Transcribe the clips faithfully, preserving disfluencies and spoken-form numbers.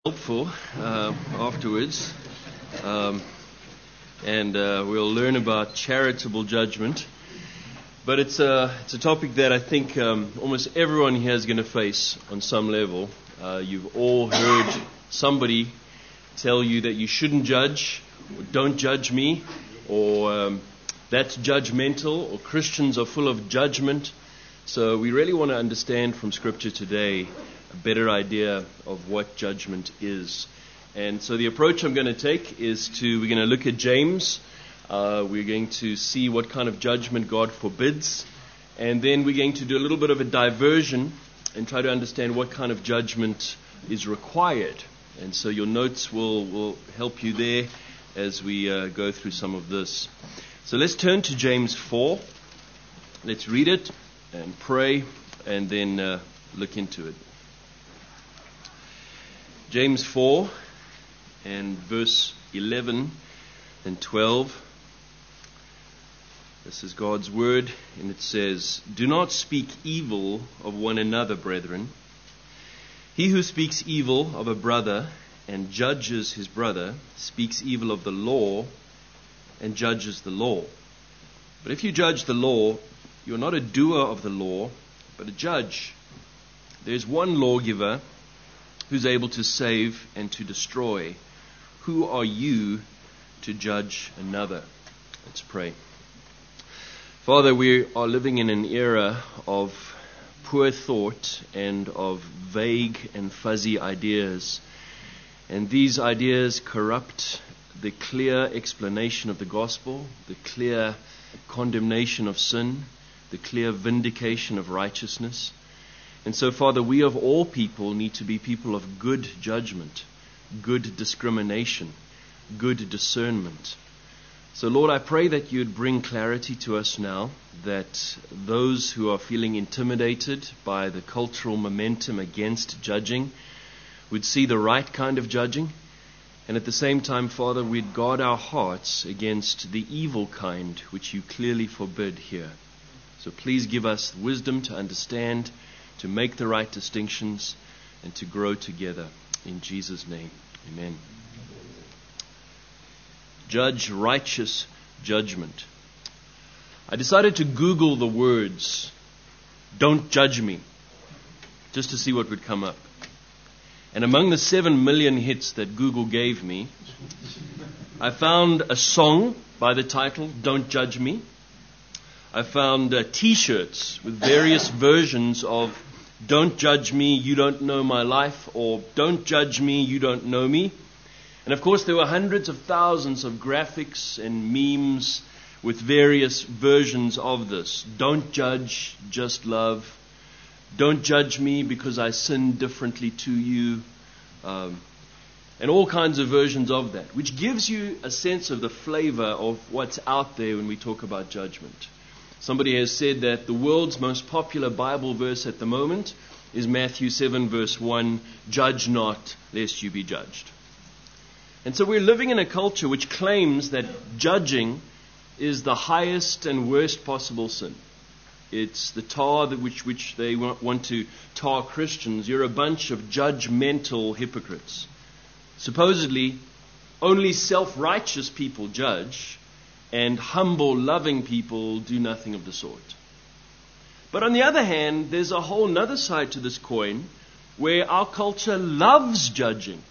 helpful uh, afterwards, um, and uh, we'll learn about charitable judgment. But it's a it's a topic that I think um, almost everyone here is going to face on some level. Uh, you've all heard somebody tell you that you shouldn't judge, or don't judge me, or um, that's judgmental, or Christians are full of judgment. So we really want to understand from Scripture today a better idea of what judgment is. And so the approach I'm going to take is to, we're going to look at James. Uh, we're going to see what kind of judgment God forbids. And then we're going to do a little bit of a diversion and try to understand what kind of judgment is required. And so your notes will, will help you there as we uh, go through some of this. So let's turn to James four. Let's read it and pray and then uh, look into it. James four and verse eleven and twelve. This is God's word, and it says, "Do not speak evil of one another, brethren. He who speaks evil of a brother and judges his brother speaks evil of the law and judges the law. But if you judge the law, you are not a doer of the law, but a judge. There is one lawgiver who's able to save and to destroy. Who are you to judge another?" Let's pray. Father, we are living in an era of poor thought and of vague and fuzzy ideas. And these ideas corrupt the clear explanation of the gospel, the clear condemnation of sin, the clear vindication of righteousness. And so, Father, we of all people need to be people of good judgment, good discrimination, good discernment. So, Lord, I pray that you'd bring clarity to us now, that those who are feeling intimidated by the cultural momentum against judging would see the right kind of judging. And at the same time, Father, we'd guard our hearts against the evil kind which you clearly forbid here. So please give us wisdom to understand, to make the right distinctions, and to grow together. In Jesus' name, amen. Judge righteous judgment. I decided to Google the words, "don't judge me," just to see what would come up. And among the seven million hits that Google gave me, I found a song by the title, "Don't Judge Me." I found uh, t-shirts with various versions of "Don't judge me, you don't know my life," or "Don't judge me, you don't know me." And of course there were hundreds of thousands of graphics and memes with various versions of this. "Don't judge, just love." "Don't judge me because I sin differently to you." Um, and all kinds of versions of that, which gives you a sense of the flavor of what's out there when we talk about judgment. Somebody has said that the world's most popular Bible verse at the moment is Matthew seven verse one, "Judge not, lest you be judged." And so we're living in a culture which claims that judging is the highest and worst possible sin. It's the tar that which, which they want to tar Christians. You're a bunch of judgmental hypocrites. Supposedly, only self-righteous people judge, and humble, loving people do nothing of the sort. But on the other hand, there's a whole other side to this coin where our culture loves judging.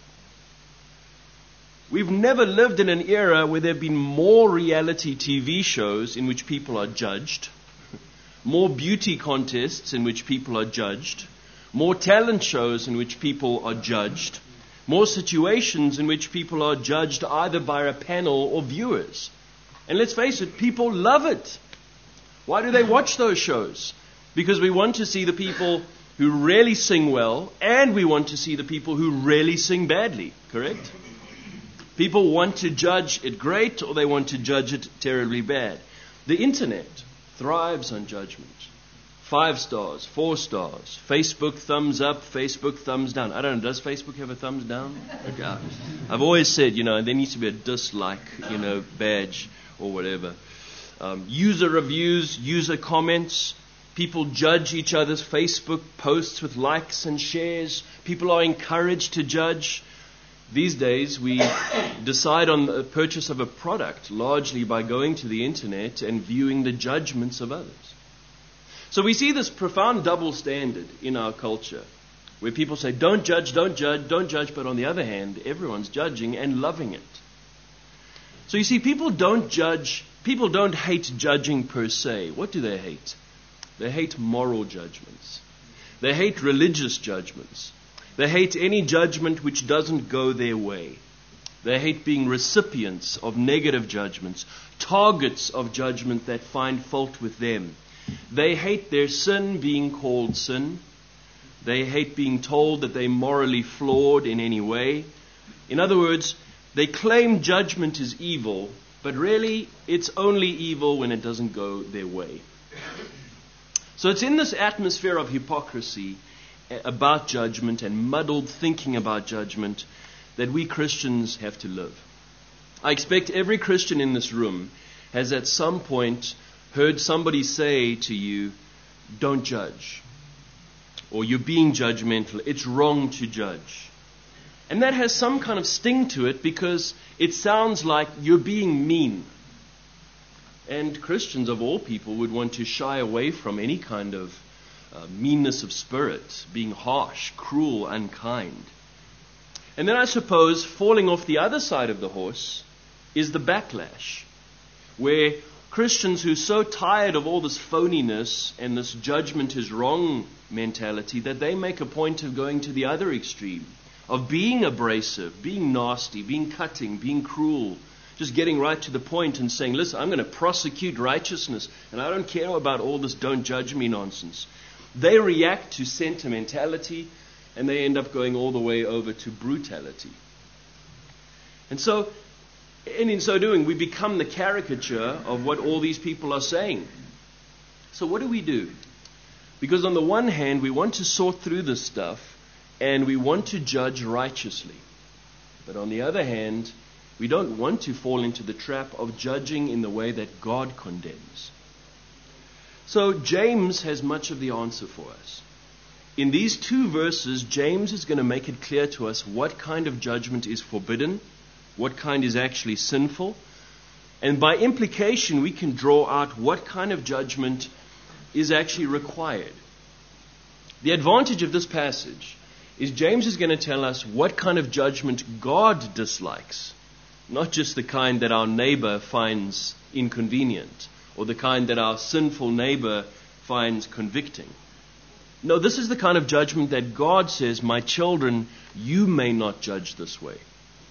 We've never lived in an era where there have been more reality T V shows in which people are judged, more beauty contests in which people are judged, more talent shows in which people are judged, more situations in which people are judged either by a panel or viewers. And let's face it, people love it. Why do they watch those shows? Because we want to see the people who really sing well, and we want to see the people who really sing badly, correct? People want to judge it great, or they want to judge it terribly bad. The internet thrives on judgment. Five stars, four stars, Facebook thumbs up, Facebook thumbs down. I don't know, does Facebook have a thumbs down? Okay. I've always said, you know, there needs to be a dislike, you know, badge or whatever. Um, user reviews, user comments. People judge each other's Facebook posts with likes and shares. People are encouraged to judge. These days, we decide on the purchase of a product largely by going to the internet and viewing the judgments of others. So we see this profound double standard in our culture, where people say, don't judge, don't judge, don't judge, but on the other hand, everyone's judging and loving it. So you see, people don't judge, people don't hate judging per se. What do they hate? They hate moral judgments. They hate religious judgments. They hate any judgment which doesn't go their way. They hate being recipients of negative judgments, targets of judgment that find fault with them. They hate their sin being called sin. They hate being told that they're morally flawed in any way. In other words, they claim judgment is evil, but really it's only evil when it doesn't go their way. So it's in this atmosphere of hypocrisy about judgment and muddled thinking about judgment that we Christians have to live. I expect every Christian in this room has at some point heard somebody say to you, don't judge, or you're being judgmental, it's wrong to judge. And that has some kind of sting to it because it sounds like you're being mean. And Christians of all people would want to shy away from any kind of uh, meanness of spirit, being harsh, cruel, unkind. And then I suppose falling off the other side of the horse is the backlash, where Christians who are so tired of all this phoniness and this judgment is wrong mentality that they make a point of going to the other extreme, of being abrasive, being nasty, being cutting, being cruel, just getting right to the point and saying, listen, I'm going to prosecute righteousness and I don't care about all this don't judge me nonsense. They react to sentimentality and they end up going all the way over to brutality. And so, and in so doing, we become the caricature of what all these people are saying. So what do we do? Because on the one hand, we want to sort through this stuff and we want to judge righteously. But on the other hand, we don't want to fall into the trap of judging in the way that God condemns. So James has much of the answer for us. In these two verses, James is going to make it clear to us what kind of judgment is forbidden, what kind is actually sinful, and by implication we can draw out what kind of judgment is actually required. The advantage of this passage is James is going to tell us what kind of judgment God dislikes, not just the kind that our neighbor finds inconvenient or the kind that our sinful neighbor finds convicting. No, this is the kind of judgment that God says, my children, you may not judge this way.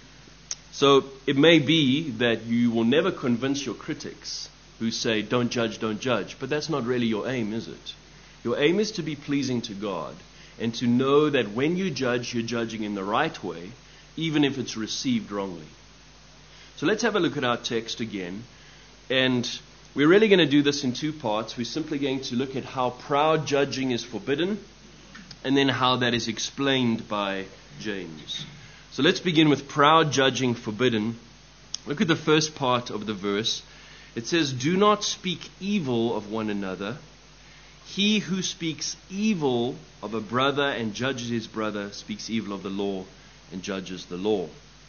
So it may be that you will never convince your critics who say, don't judge, don't judge. But that's not really your aim, is it? Your aim is to be pleasing to God and to know that when you judge, you're judging in the right way, even if it's received wrongly. So let's have a look at our text again. And we're really going to do this in two parts. We're simply going to look at how proud judging is forbidden and then how that is explained by James. So let's begin with proud judging forbidden. Look at the first part of the verse. It says, do not speak evil of one another. He who speaks evil of a brother and judges his brother speaks evil of the law and judges the law.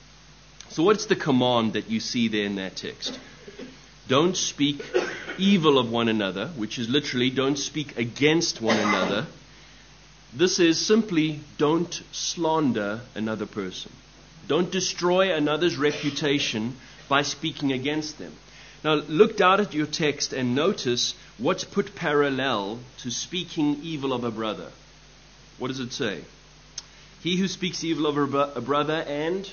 So what's the command that you see there in that text? Don't speak evil of one another, which is literally don't speak against one another. This is simply don't slander another person. Don't destroy another's reputation by speaking against them. Now look down at your text and notice what's put parallel to speaking evil of a brother. What does it say? He who speaks evil of a brother and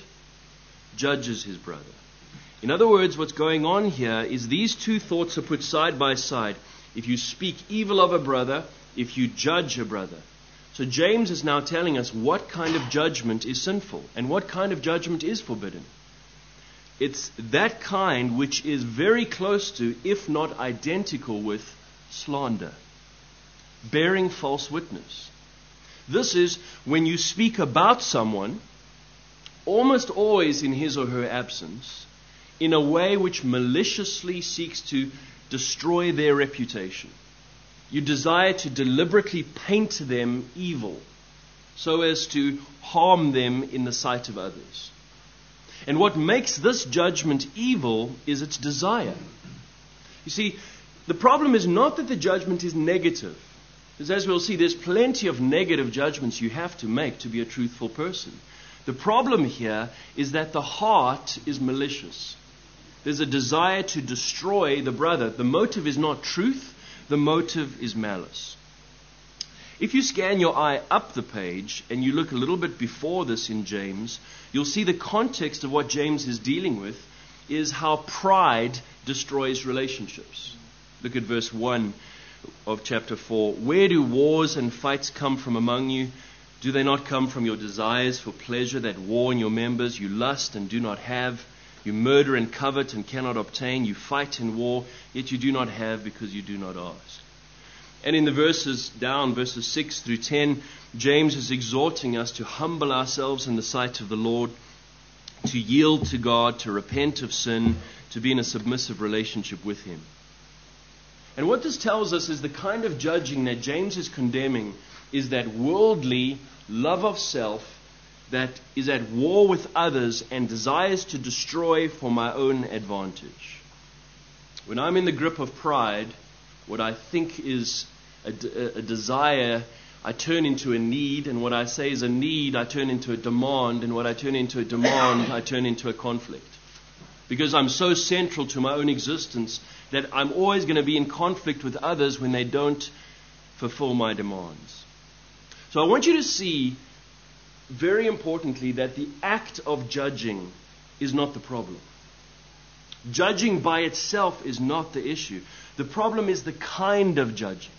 judges his brother. In other words, what's going on here is these two thoughts are put side by side. If you speak evil of a brother, if you judge a brother. So James is now telling us what kind of judgment is sinful and what kind of judgment is forbidden. It's that kind which is very close to, if not identical with, slander, bearing false witness. This is when you speak about someone, almost always in his or her absence, in a way which maliciously seeks to destroy their reputation. You desire to deliberately paint them evil so as to harm them in the sight of others. And what makes this judgment evil is its desire. You see, the problem is not that the judgment is negative. Because as we'll see, there's plenty of negative judgments you have to make to be a truthful person. The problem here is that the heart is malicious. There's a desire to destroy the brother. The motive is not truth. The motive is malice. If you scan your eye up the page and you look a little bit before this in James, you'll see the context of what James is dealing with is how pride destroys relationships. Look at verse one of chapter four. Where do wars and fights come from among you? Do they not come from your desires for pleasure that war in your members? You lust and do not have. You murder and covet and cannot obtain. You fight in war, yet you do not have because you do not ask. And in the verses down, verses six through ten, James is exhorting us to humble ourselves in the sight of the Lord, to yield to God, to repent of sin, to be in a submissive relationship with Him. And what this tells us is the kind of judging that James is condemning is that worldly love of self that is at war with others and desires to destroy for my own advantage. When I'm in the grip of pride, what I think is a, a, a desire, I turn into a need, and what I say is a need, I turn into a demand, and what I turn into a demand, I turn into a conflict. Because I'm so central to my own existence that I'm always going to be in conflict with others when they don't fulfill my demands. So I want you to see, very importantly, that the act of judging is not the problem. Judging by itself is not the issue. The problem is the kind of judging.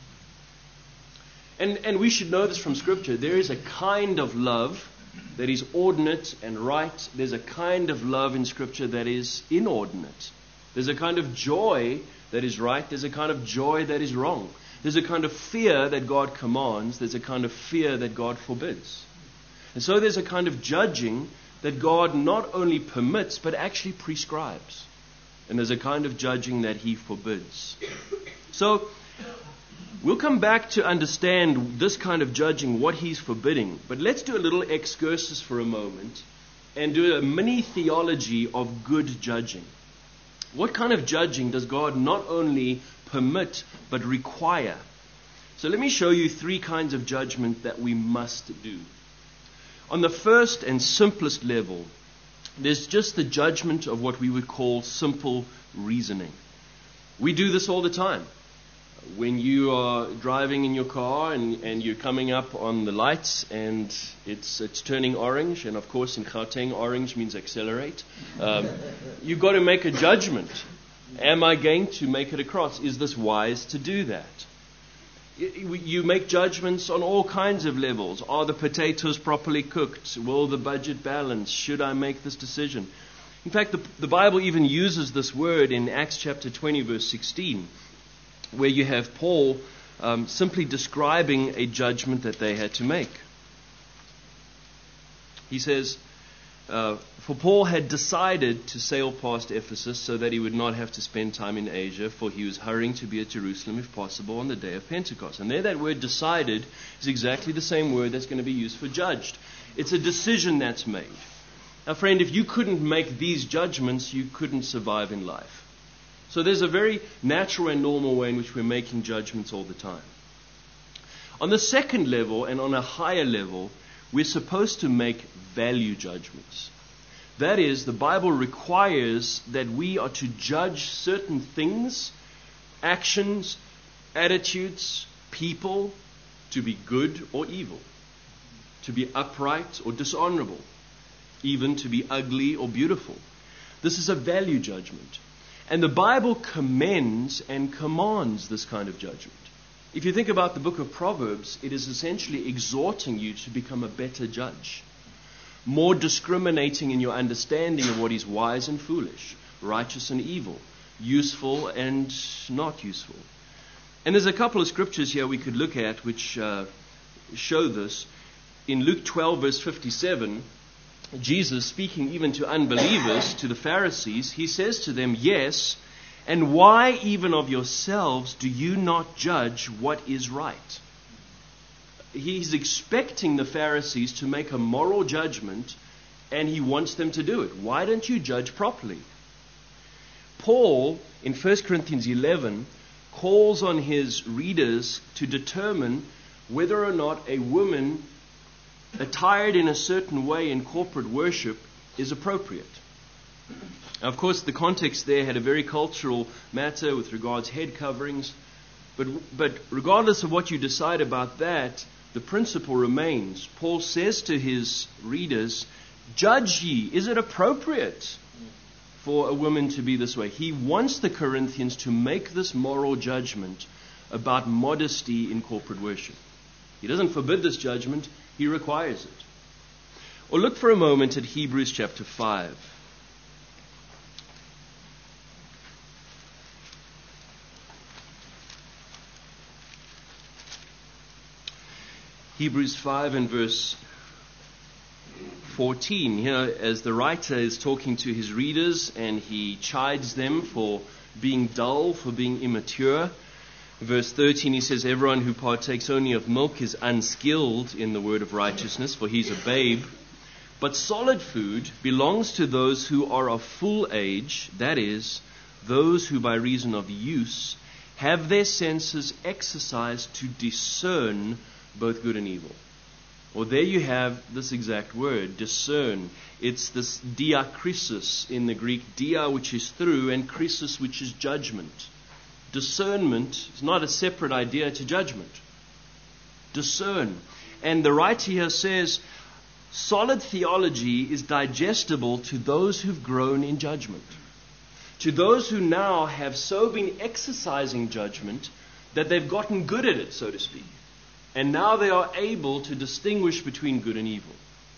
And, and we should know this from Scripture. There is a kind of love that is ordinate and right. There's a kind of love in Scripture that is inordinate. There's a kind of joy that is right. There's a kind of joy that is wrong. There's a kind of fear that God commands. There's a kind of fear that God forbids. And so there's a kind of judging that God not only permits, but actually prescribes. And there's a kind of judging that He forbids. So we'll come back to understand this kind of judging, what He's forbidding. But let's do a little excursus for a moment and do a mini theology of good judging. What kind of judging does God not only permit, but require? So let me show you three kinds of judgment that we must do. On the first and simplest level, there's just the judgment of what we would call simple reasoning. We do this all the time. When you are driving in your car and, and you're coming up on the lights and it's it's turning orange, and of course in Gauteng orange means accelerate, um, you've got to make a judgment. Am I going to make it across? Is this wise to do that? You make judgments on all kinds of levels. Are the potatoes properly cooked? Will the budget balance? Should I make this decision? In fact, the, the Bible even uses this word in Acts chapter twenty, verse sixteen, where you have Paul um, simply describing a judgment that they had to make. He says, uh, for Paul had decided to sail past Ephesus so that he would not have to spend time in Asia, for he was hurrying to be at Jerusalem, if possible, on the day of Pentecost. And there that word decided is exactly the same word that's going to be used for judged. It's a decision that's made. Now, friend, if you couldn't make these judgments, you couldn't survive in life. So there's a very natural and normal way in which we're making judgments all the time. On the second level and on a higher level, we're supposed to make value judgments. That is, the Bible requires that we are to judge certain things, actions, attitudes, people, to be good or evil, to be upright or dishonorable, even to be ugly or beautiful. This is a value judgment. And the Bible commends and commands this kind of judgment. If you think about the book of Proverbs, it is essentially exhorting you to become a better judge, more discriminating in your understanding of what is wise and foolish, righteous and evil, useful and not useful. And there's a couple of scriptures here we could look at which uh, show this. In Luke twelve, verse fifty-seven, Jesus, speaking even to unbelievers, to the Pharisees, he says to them, yes, and why even of yourselves do you not judge what is right? He's expecting the Pharisees to make a moral judgment and he wants them to do it. Why don't you judge properly? Paul, in First Corinthians eleven, calls on his readers to determine whether or not a woman attired in a certain way in corporate worship is appropriate. Now, of course, the context there had a very cultural matter with regards head coverings. But, but regardless of what you decide about that, the principle remains. Paul says to his readers, judge ye, is it appropriate for a woman to be this way? He wants the Corinthians to make this moral judgment about modesty in corporate worship. He doesn't forbid this judgment, he requires it. Or look for a moment at Hebrews chapter five. Hebrews five and verse fourteen. Here, as the writer is talking to his readers and he chides them for being dull, for being immature. Verse thirteen, he says, everyone who partakes only of milk is unskilled in the word of righteousness, for he's a babe. But solid food belongs to those who are of full age, that is, those who by reason of use have their senses exercised to discern both good and evil. Well, there you have this exact word, discern. It's this diakrisis in the Greek, dia which is through and krisis which is judgment. Discernment is not a separate idea to judgment. Discern. And the writer here says, solid theology is digestible to those who've grown in judgment. To those who now have so been exercising judgment that they've gotten good at it, so to speak. And now they are able to distinguish between good and evil.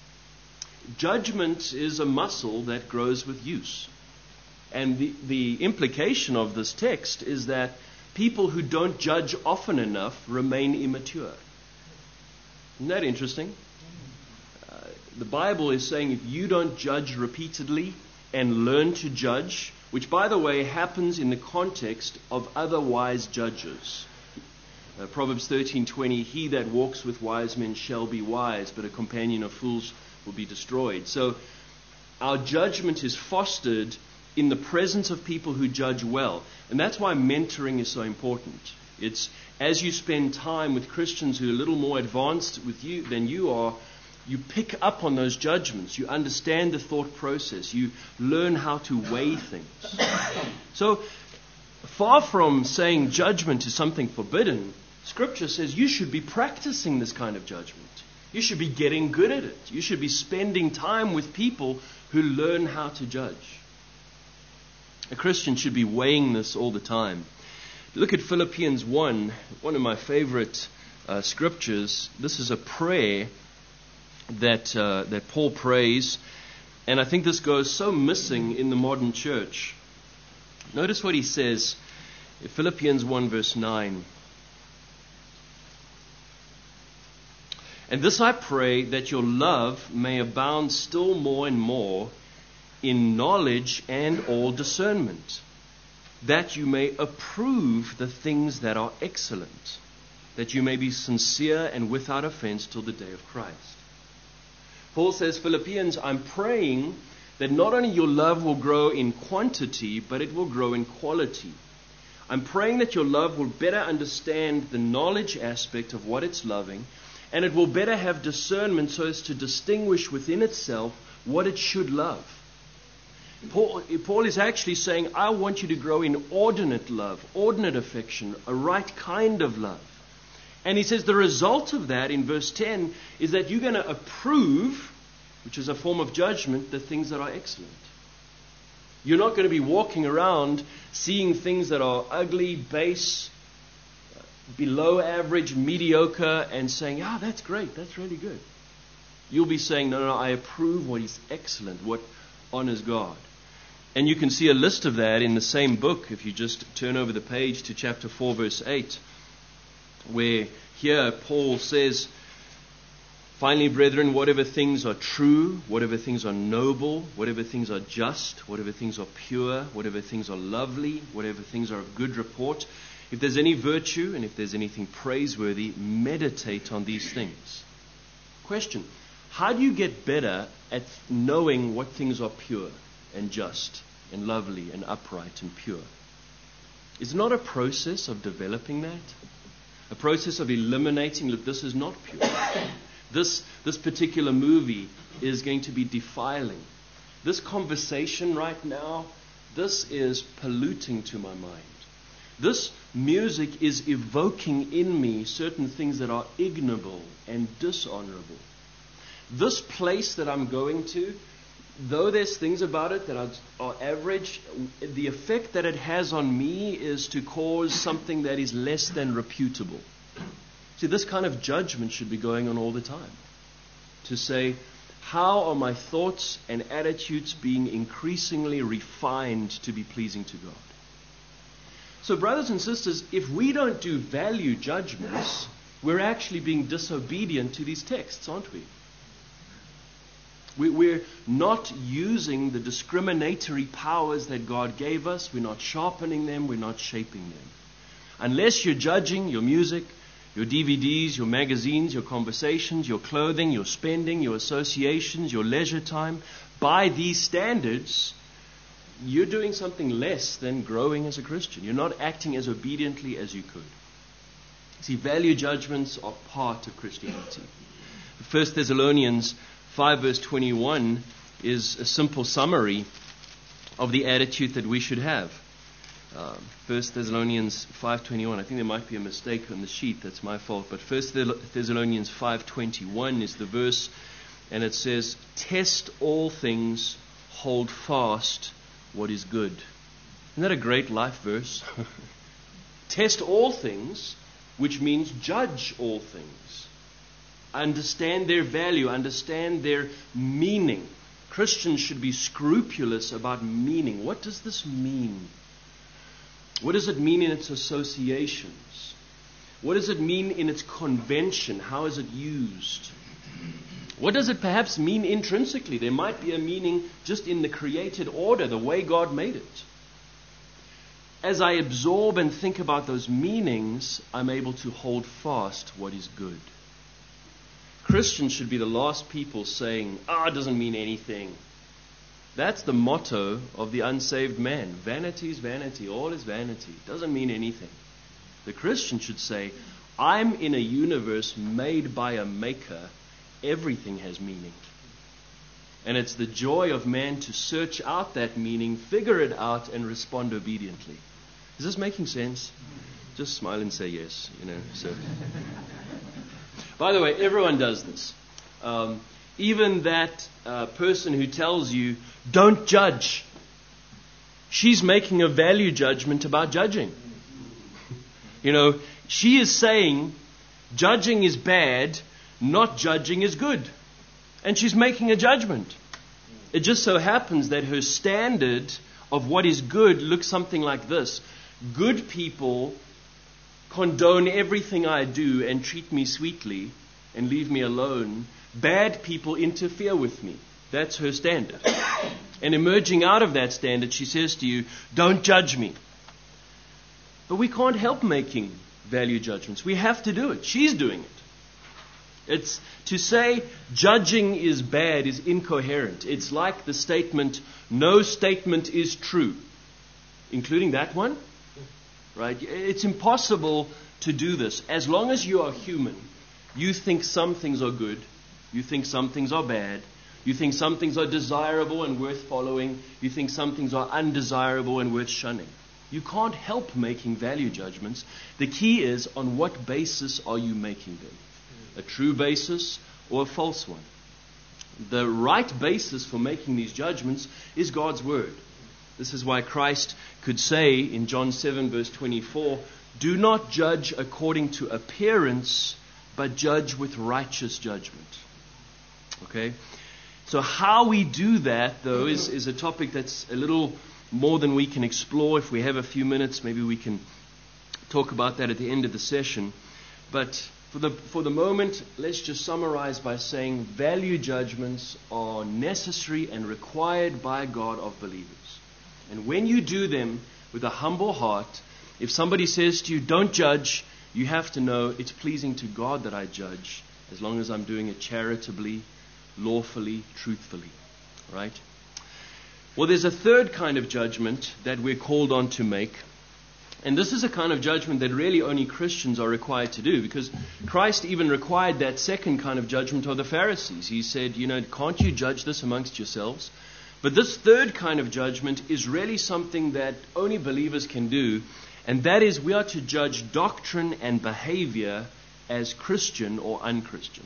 Judgment is a muscle that grows with use. And the, the implication of this text is that people who don't judge often enough remain immature. Isn't that interesting? Uh, the Bible is saying if you don't judge repeatedly and learn to judge, which by the way happens in the context of other wise judges. Uh, Proverbs thirteen twenty, he that walks with wise men shall be wise, but a companion of fools will be destroyed. So our judgment is fostered in the presence of people who judge well. And that's why mentoring is so important. It's as you spend time with Christians who are a little more advanced with you than you are, you pick up on those judgments. You understand the thought process. You learn how to weigh things. So far from saying judgment is something forbidden, Scripture says you should be practicing this kind of judgment. You should be getting good at it. You should be spending time with people who learn how to judge. A Christian should be weighing this all the time. Look at Philippians one, one of my favorite uh, scriptures. This is a prayer that uh, that Paul prays, and I think this goes so missing in the modern church. Notice what he says in Philippians one verse nine. And this I pray, that your love may abound still more and more in knowledge and all discernment, that you may approve the things that are excellent, that you may be sincere and without offense till the day of Christ. Paul says, Philippians, I'm praying that not only your love will grow in quantity, but it will grow in quality. I'm praying that your love will better understand the knowledge aspect of what it's loving, and it will better have discernment so as to distinguish within itself what it should love. Paul, Paul is actually saying, I want you to grow in ordinate love, ordinate affection, a right kind of love. And he says the result of that in verse ten is that you're going to approve, which is a form of judgment, the things that are excellent. You're not going to be walking around seeing things that are ugly, base, below average, mediocre, and saying, ah, that's great, that's really good. You'll be saying, no, no, no, I approve what is excellent, what honors God. And you can see a list of that in the same book if you just turn over the page to chapter four, verse eight, where here Paul says, finally, brethren, whatever things are true, whatever things are noble, whatever things are just, whatever things are pure, whatever things are lovely, whatever things are of good report, if there's any virtue and if there's anything praiseworthy, meditate on these things. Question, How do you get better at knowing what things are pure and just and lovely and upright and pure? It's not a process of developing that. A process of eliminating, look, this is not pure. This, this particular movie is going to be defiling. This conversation right now, this is polluting to my mind. This music is evoking in me certain things that are ignoble and dishonorable. This place that I'm going to, though there's things about it that are, are average, the effect that it has on me is to cause something that is less than reputable. See, this kind of judgment should be going on all the time. To say, how are my thoughts and attitudes being increasingly refined to be pleasing to God? So, brothers and sisters, if we don't do value judgments, we're actually being disobedient to these texts, aren't we? we? We're not using the discriminatory powers that God gave us. We're not sharpening them. We're not shaping them. Unless you're judging your music, your D V Ds, your magazines, your conversations, your clothing, your spending, your associations, your leisure time, by these standards, you're doing something less than growing as a Christian. You're not acting as obediently as you could. See, value judgments are part of Christianity. First Thessalonians five verse twenty-one is a simple summary of the attitude that we should have. Um, First Thessalonians five twenty-one. I think there might be a mistake on the sheet. That's my fault. But First Thessalonians five twenty-one is the verse, and it says, "Test all things, hold fast what is good." Isn't that a great life verse? Test all things, which means judge all things. Understand their value, understand their meaning. Christians should be scrupulous about meaning. What does this mean? What does it mean in its associations? What does it mean in its convention? How is it used? What does it perhaps mean intrinsically? There might be a meaning just in the created order, the way God made it. As I absorb and think about those meanings, I'm able to hold fast what is good. Christians should be the last people saying, ah, oh, it doesn't mean anything. That's the motto of the unsaved man. Vanity is vanity. All is vanity. It doesn't mean anything. The Christian should say, I'm in a universe made by a maker. Everything has meaning. And it's the joy of man to search out that meaning, figure it out, and respond obediently. Is this making sense? Just smile and say yes. You know. So. By the way, everyone does this. Um, even that uh, person who tells you, don't judge. She's making a value judgment about judging. You know, she is saying judging is bad, not judging is good. And she's making a judgment. It just so happens that her standard of what is good looks something like this. Good people condone everything I do and treat me sweetly and leave me alone. Bad people interfere with me. That's her standard. And emerging out of that standard, she says to you, don't judge me. But we can't help making value judgments. We have to do it. She's doing it. It's to say judging is bad is incoherent. It's like the statement, no statement is true. Including that one. Right? It's impossible to do this. As long as you are human, you think some things are good. You think some things are bad. You think some things are desirable and worth following. You think some things are undesirable and worth shunning. You can't help making value judgments. The key is, on what basis are you making them? A true basis or a false one? The right basis for making these judgments is God's Word. This is why Christ could say in John seven verse twenty-four, do not judge according to appearance, but judge with righteous judgment. Okay? So how we do that, though, is, is a topic that's a little more than we can explore. If we have a few minutes, maybe we can talk about that at the end of the session. But for the, for the moment, let's just summarize by saying value judgments are necessary and required by God of believers. And when you do them with a humble heart, if somebody says to you, don't judge, you have to know it's pleasing to God that I judge, as long as I'm doing it charitably, lawfully, truthfully. Right? Well, there's a third kind of judgment that we're called on to make. And this is a kind of judgment that really only Christians are required to do, because Christ even required that second kind of judgment of the Pharisees. He said, you know, can't you judge this amongst yourselves? But this third kind of judgment is really something that only believers can do, and that is we are to judge doctrine and behavior as Christian or unchristian.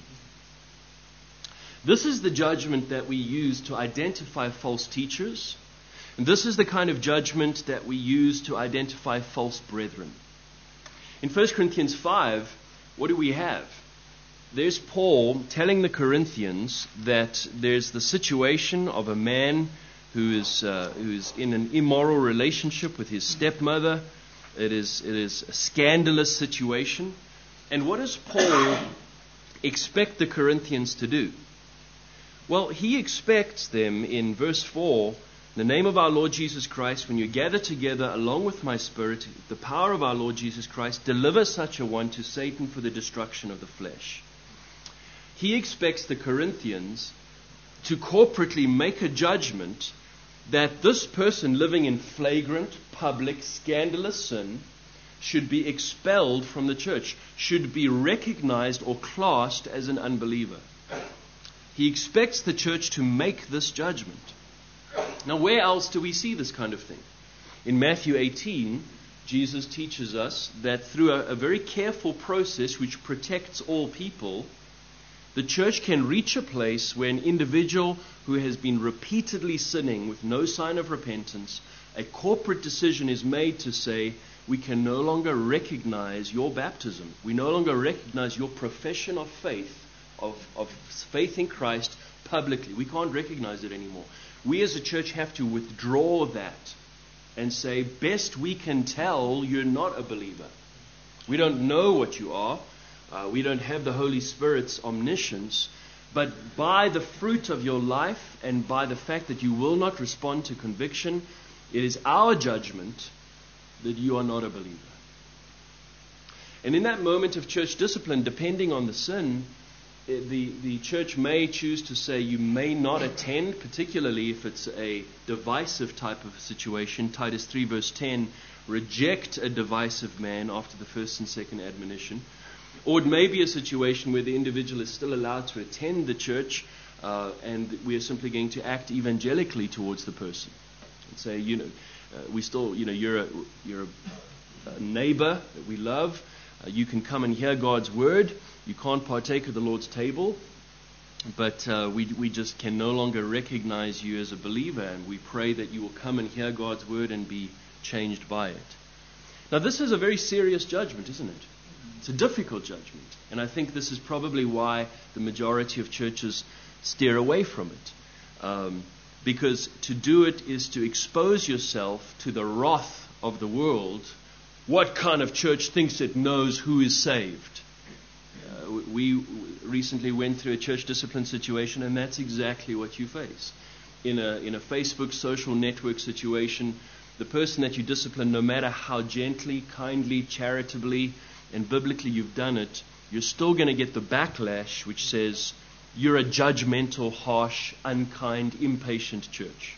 This is the judgment that we use to identify false teachers. And this is the kind of judgment that we use to identify false brethren. In First Corinthians five, what do we have? There's Paul telling the Corinthians that there's the situation of a man who is uh, who is in an immoral relationship with his stepmother. It is it is a scandalous situation. And what does Paul expect the Corinthians to do? Well, he expects them in verse four, in the name of our Lord Jesus Christ, when you gather together along with my Spirit, the power of our Lord Jesus Christ, deliver such a one to Satan for the destruction of the flesh. He expects the Corinthians to corporately make a judgment that this person living in flagrant, public, scandalous sin should be expelled from the church, should be recognized or classed as an unbeliever. He expects the church to make this judgment. Now, where else do we see this kind of thing? In Matthew eighteen, Jesus teaches us that through a, a very careful process which protects all people, the church can reach a place where an individual who has been repeatedly sinning with no sign of repentance, a corporate decision is made to say, we can no longer recognize your baptism. We no longer recognize your profession of faith, of, of faith in Christ publicly. We can't recognize it anymore. We as a church have to withdraw that and say, best we can tell, you're not a believer. We don't know what you are. Uh, we don't have the Holy Spirit's omniscience. But by the fruit of your life and by the fact that you will not respond to conviction, it is our judgment that you are not a believer. And in that moment of church discipline, depending on the sin, The, the church may choose to say you may not attend, particularly if it's a divisive type of situation. Titus three verse ten, reject a divisive man after the first and second admonition. Or it may be a situation where the individual is still allowed to attend the church uh, and we are simply going to act evangelically towards the person. And say, you know, uh, we still, you know, you're a, you're a, a neighbor that we love. Uh, you can come and hear God's word. You can't partake of the Lord's table, but uh, we we just can no longer recognize you as a believer, and we pray that you will come and hear God's word and be changed by it. Now, this is a very serious judgment, isn't it? It's a difficult judgment, and I think this is probably why the majority of churches steer away from it, um, because to do it is to expose yourself to the wrath of the world. What kind of church thinks it knows who is saved? Uh, we recently went through a church discipline situation, and that's exactly what you face. In a in a Facebook social network situation, the person that you discipline, no matter how gently, kindly, charitably, and biblically you've done it, you're still going to get the backlash which says you're a judgmental, harsh, unkind, impatient church.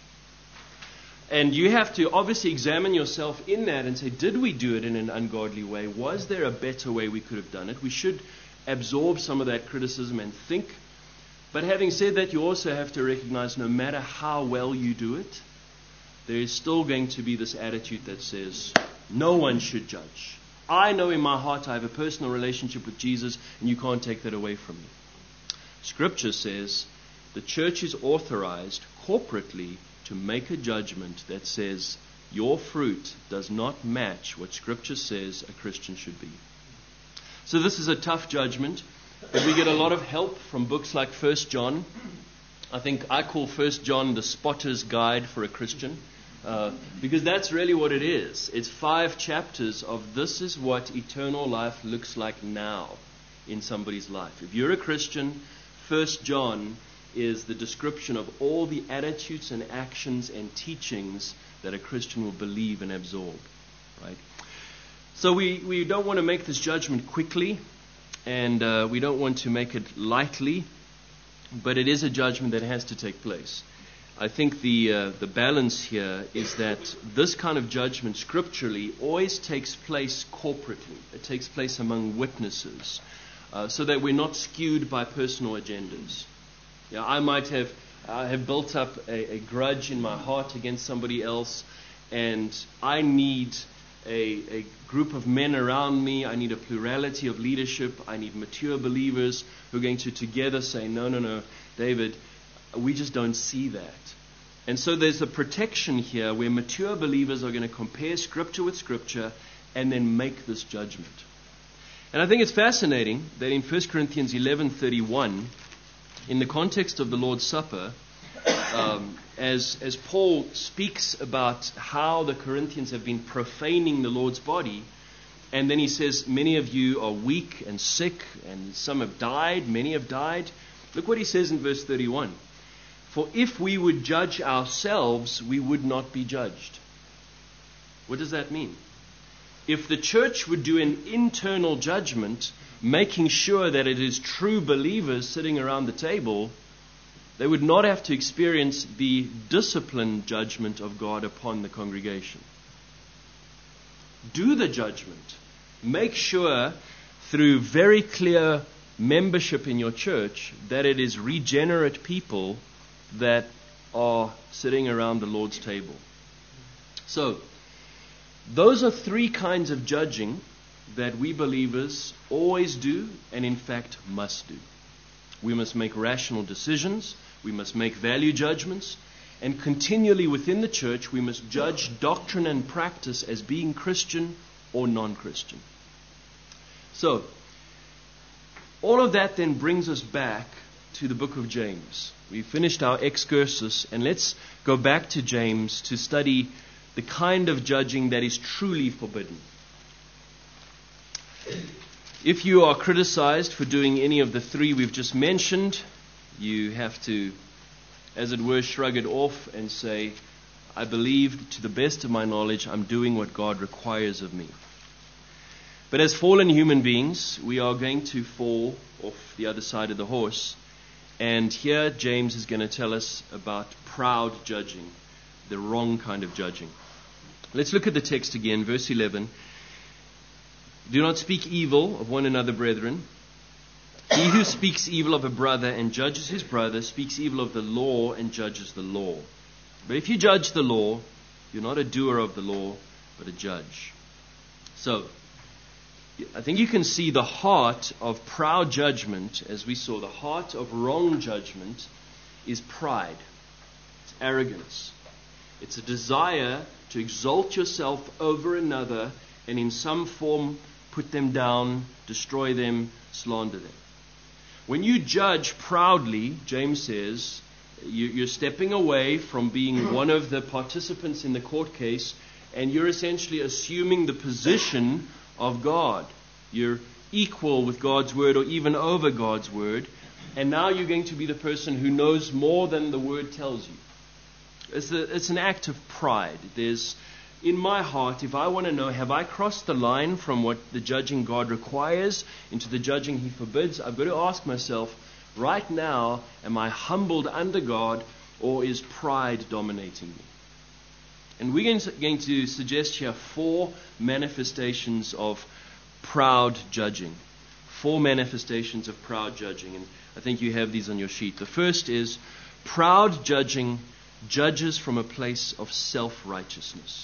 And you have to obviously examine yourself in that and say, did we do it in an ungodly way? Was there a better way we could have done it? We should absorb some of that criticism and think. But having said that, you also have to recognize no matter how well you do it, there is still going to be this attitude that says, no one should judge. I know in my heart I have a personal relationship with Jesus, and you can't take that away from me. Scripture says the church is authorized corporately to make a judgment that says your fruit does not match what Scripture says a Christian should be. So this is a tough judgment, but we get a lot of help from books like First John. I think I call First John the spotter's guide for a Christian, uh, because that's really what it is. It's five chapters of this is what eternal life looks like now in somebody's life. If you're a Christian, First John is the description of all the attitudes and actions and teachings that a Christian will believe and absorb. Right? So we, we don't want to make this judgment quickly, and uh, we don't want to make it lightly. but it is a judgment that has to take place. I think the uh, the balance here is that this kind of judgment scripturally always takes place corporately. It takes place among witnesses, uh, so that we're not skewed by personal agendas. Yeah, I might have uh, have built up a, a grudge in my heart against somebody else, and I need a, a group of men around me. I need a plurality of leadership. I need mature believers who are going to together say, no, no, no, David, we just don't see that. And so there's a protection here where mature believers are going to compare Scripture with Scripture and then make this judgment. And I think it's fascinating that in First Corinthians eleven thirty-one, in the context of the Lord's Supper, um, as, as Paul speaks about how the Corinthians have been profaning the Lord's body, and then he says, many of you are weak and sick, and some have died, many have died. Look what he says in verse thirty-one. For if we would judge ourselves, we would not be judged. What does that mean? If the church would do an internal judgment, making sure that it is true believers sitting around the table, they would not have to experience the disciplined judgment of God upon the congregation. Do the judgment. Make sure through very clear membership in your church that it is regenerate people that are sitting around the Lord's table. So, those are three kinds of judging that we believers always do and in fact must do. We must make rational decisions, we must make value judgments, and continually within the church we must judge doctrine and practice as being Christian or non-Christian. So, all of that then brings us back to the book of James. We finished our excursus, and let's go back to James to study the kind of judging that is truly forbidden. If you are criticized for doing any of the three we've just mentioned, you have to, as it were, shrug it off and say, I believe to the best of my knowledge I'm doing what God requires of me. But as fallen human beings, we are going to fall off the other side of the horse. And here James is going to tell us about proud judging, the wrong kind of judging. Let's look at the text again, verse eleven. Do not speak evil of one another, brethren. He who speaks evil of a brother and judges his brother speaks evil of the law and judges the law. But if you judge the law, you're not a doer of the law, but a judge. So, I think you can see the heart of proud judgment, as we saw. The heart of wrong judgment is pride. It's arrogance. It's a desire to exalt yourself over another and in some form put them down, destroy them, slander them. When you judge proudly, James says, you, you're stepping away from being one of the participants in the court case, and you're essentially assuming the position of God. You're equal with God's word or even over God's word, and now you're going to be the person who knows more than the word tells you. It's, a, it's an act of pride. There's, in my heart, if I want to know, have I crossed the line from what the judging God requires into the judging He forbids, I've got to ask myself, right now, am I humbled under God, or is pride dominating me? And we're going to, going to suggest here four manifestations of proud judging. Four manifestations of proud judging. And I think you have these on your sheet. The first is proud judging judges from a place of self-righteousness.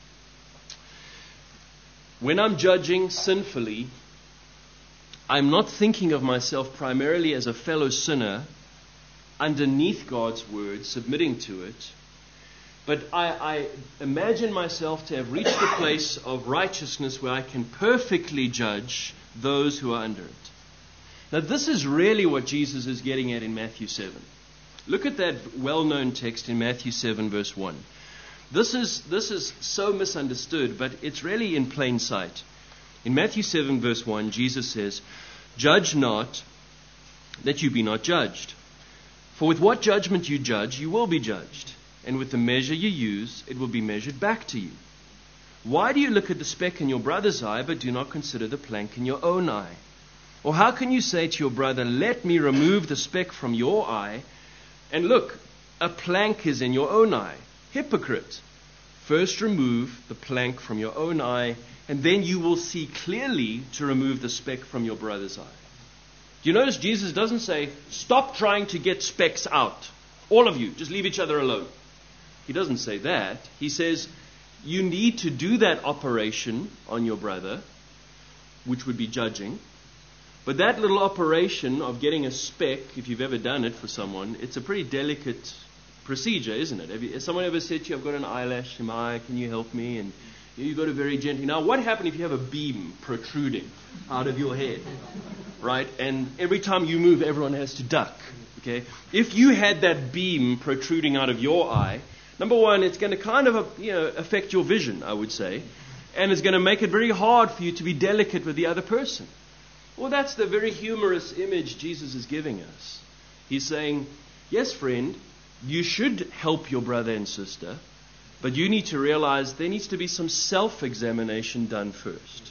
When I'm judging sinfully, I'm not thinking of myself primarily as a fellow sinner underneath God's word, submitting to it. But I, I imagine myself to have reached a place of righteousness where I can perfectly judge those who are under it. Now, this is really what Jesus is getting at in Matthew seven. Look at that well-known text in Matthew seven, verse one. This is, this is so misunderstood, but it's really in plain sight. In Matthew seven, verse one, Jesus says, "Judge not, that you be not judged. For with what judgment you judge, you will be judged. And with the measure you use, it will be measured back to you. Why do you look at the speck in your brother's eye, but do not consider the plank in your own eye? Or how can you say to your brother, let me remove the speck from your eye, and look, a plank is in your own eye? Hypocrite! First remove the plank from your own eye, and then you will see clearly to remove the speck from your brother's eye. Do you notice Jesus doesn't say, stop trying to get specks out. All of you, just leave each other alone. He doesn't say that. He says, you need to do that operation on your brother, which would be judging. But that little operation of getting a speck, if you've ever done it for someone, it's a pretty delicate procedure, isn't it? Have, you, has someone ever said to you, I've got an eyelash in my eye, can you help me? And you got it very gently. Now, what happens if you have a beam protruding out of your head, right? And every time you move, everyone has to duck, okay? If you had that beam protruding out of your eye, number one, it's going to kind of, you know, affect your vision, I would say, and it's going to make it very hard for you to be delicate with the other person. Well, that's the very humorous image Jesus is giving us. He's saying, yes, friend, you should help your brother and sister, but you need to realize there needs to be some self-examination done first.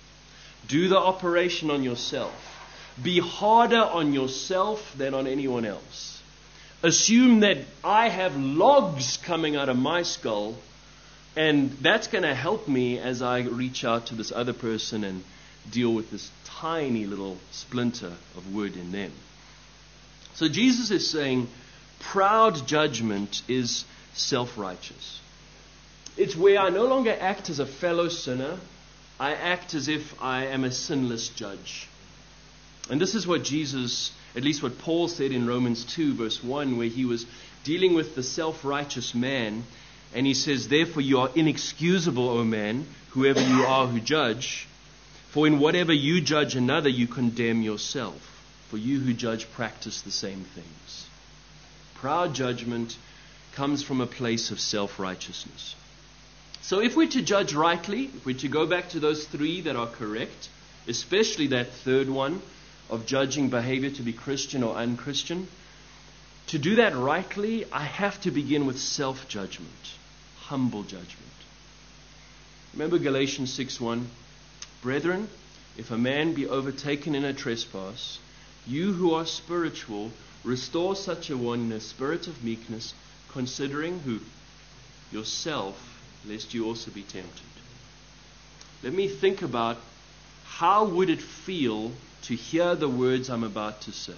Do the operation on yourself. Be harder on yourself than on anyone else. Assume that I have logs coming out of my skull, and that's going to help me as I reach out to this other person and deal with this tiny little splinter of wood in them. So Jesus is saying proud judgment is self-righteous. It's where I no longer act as a fellow sinner. I act as if I am a sinless judge. And this is what Jesus, at least what Paul said in Romans two, verse one, where he was dealing with the self-righteous man. And he says, therefore you are inexcusable, O man, whoever you are who judge. For in whatever you judge another, you condemn yourself. For you who judge practice the same things. Proud judgment comes from a place of self-righteousness. So if we're to judge rightly, if we're to go back to those three that are correct, especially that third one of judging behavior to be Christian or unchristian, to do that rightly, I have to begin with self-judgment, humble judgment. Remember Galatians six one? Brethren, if a man be overtaken in a trespass, you who are spiritual, restore such a one in a spirit of meekness, considering who? Yourself, lest you also be tempted. Let me think about how would it feel to hear the words I'm about to say.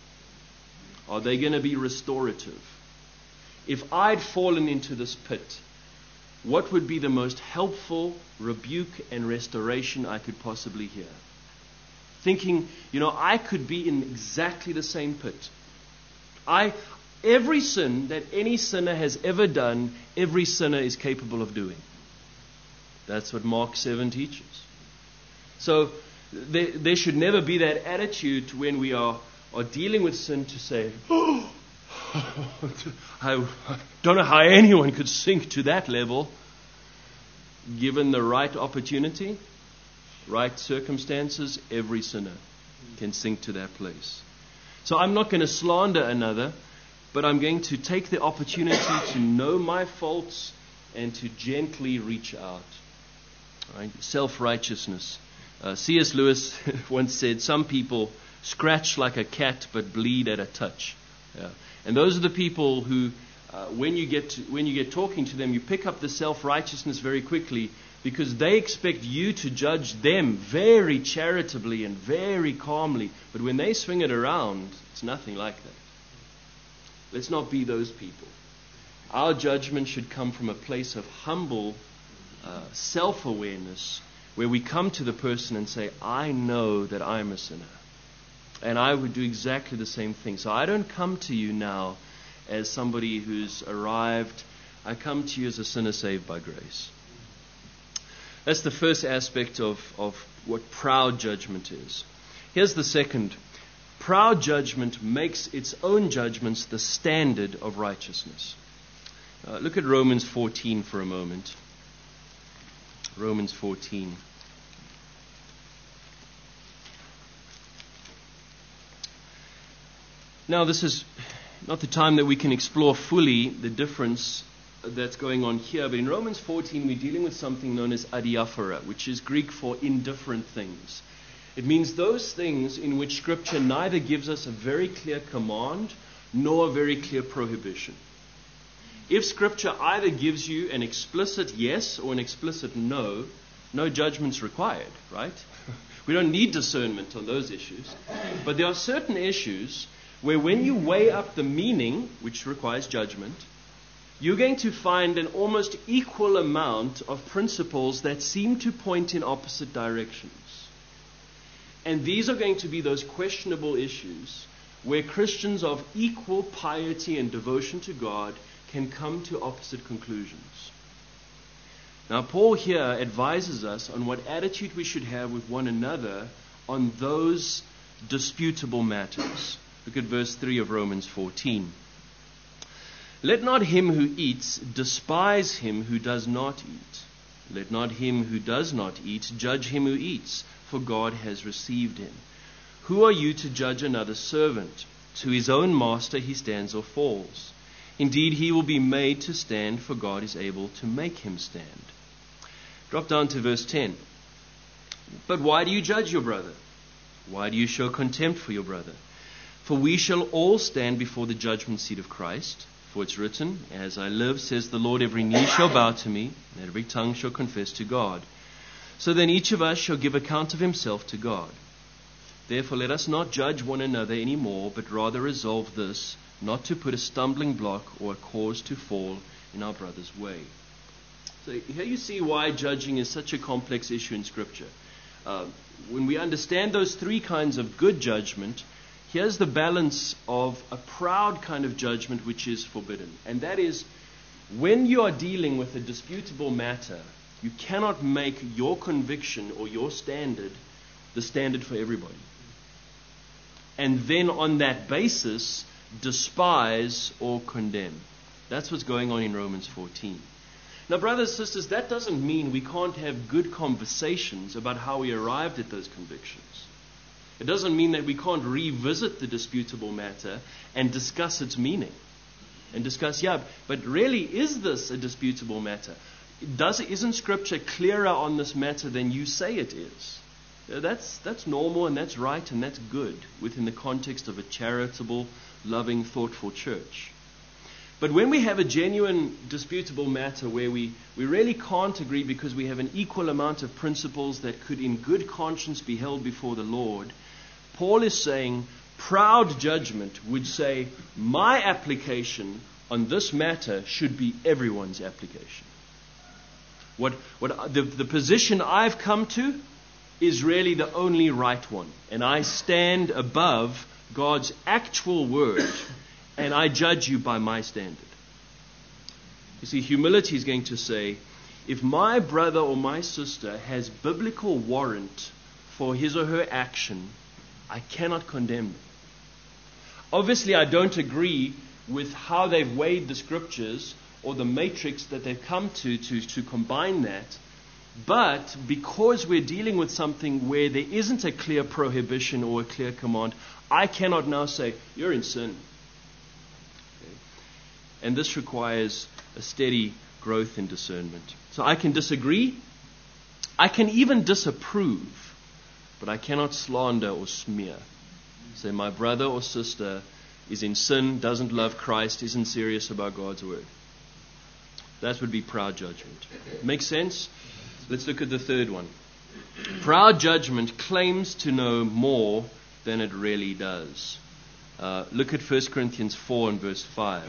Are they going to be restorative? If I'd fallen into this pit, what would be the most helpful rebuke and restoration I could possibly hear? Thinking, you know, I could be in exactly the same pit. I, every sin that any sinner has ever done, every sinner is capable of doing. That's what Mark seven teaches. So there, there should never be that attitude when we are, are dealing with sin to say, oh, I don't know how anyone could sink to that level. Given the right opportunity, right circumstances, every sinner can sink to that place. So I'm not going to slander another, but I'm going to take the opportunity to know my faults and to gently reach out. Right? Self-righteousness. Uh, C S Lewis once said, some people scratch like a cat but bleed at a touch. Yeah. And those are the people who, uh, when you get to, when you get talking to them, you pick up the self-righteousness very quickly because they expect you to judge them very charitably and very calmly. But when they swing it around, it's nothing like that. Let's not be those people. Our judgment should come from a place of humble uh, self-awareness where we come to the person and say, I know that I'm a sinner. And I would do exactly the same thing. So I don't come to you now as somebody who's arrived. I come to you as a sinner saved by grace. That's the first aspect of, of what proud judgment is. Here's the second. Proud judgment makes its own judgments the standard of righteousness. Uh, look at Romans fourteen for a moment. Romans fourteen. Now, this is not the time that we can explore fully the difference that's going on here, but in Romans fourteen we're dealing with something known as adiaphora, which is Greek for indifferent things. It means those things in which Scripture neither gives us a very clear command nor a very clear prohibition. If Scripture either gives you an explicit yes or an explicit no, no judgment's required, right? We don't need discernment on those issues. But there are certain issues where when you weigh up the meaning, which requires judgment, you're going to find an almost equal amount of principles that seem to point in opposite directions. And these are going to be those questionable issues where Christians of equal piety and devotion to God can come to opposite conclusions. Now, Paul here advises us on what attitude we should have with one another on those disputable matters. Look at verse three of Romans fourteen. Let not him who eats despise him who does not eat. Let not him who does not eat judge him who eats, for God has received him. Who are you to judge another servant? To his own master he stands or falls. Indeed, he will be made to stand, for God is able to make him stand. Drop down to verse ten. But why do you judge your brother? Why do you show contempt for your brother? For we shall all stand before the judgment seat of Christ. For it's written, As I live, says the Lord, every knee shall bow to me, and every tongue shall confess to God. So then each of us shall give account of himself to God. Therefore let us not judge one another any more, but rather resolve this, not to put a stumbling block or a cause to fall in our brother's way. So here you see why judging is such a complex issue in Scripture. Uh, when we understand those three kinds of good judgment, here's the balance of a proud kind of judgment which is forbidden. And that is, when you are dealing with a disputable matter, you cannot make your conviction or your standard the standard for everybody. And then on that basis, despise or condemn. That's what's going on in Romans fourteen. Now, brothers and sisters, that doesn't mean we can't have good conversations about how we arrived at those convictions. It doesn't mean that we can't revisit the disputable matter and discuss its meaning. And discuss, yeah, but really, is this a disputable matter? Does, isn't Scripture clearer on this matter than you say it is? That's, that's normal and that's right and that's good within the context of a charitable, loving, thoughtful church. But when we have a genuine disputable matter where we, we really can't agree because we have an equal amount of principles that could in good conscience be held before the Lord, Paul is saying proud judgment would say my application on this matter should be everyone's application. What, what the, the position I've come to is really the only right one. And I stand above God's actual word and I judge you by my standard. You see, humility is going to say, if my brother or my sister has biblical warrant for his or her action, I cannot condemn them. Obviously, I don't agree with how they've weighed the Scriptures or the matrix that they've come to, to to combine that. But because we're dealing with something where there isn't a clear prohibition or a clear command, I cannot now say, you're in sin. Okay. And this requires a steady growth in discernment. So I can disagree. I can even disapprove. But I cannot slander or smear. Say my brother or sister is in sin, doesn't love Christ, isn't serious about God's word. That would be proud judgment. Make sense? Let's look at the third one. Proud judgment claims to know more than it really does. Uh, look at First Corinthians four and verse five.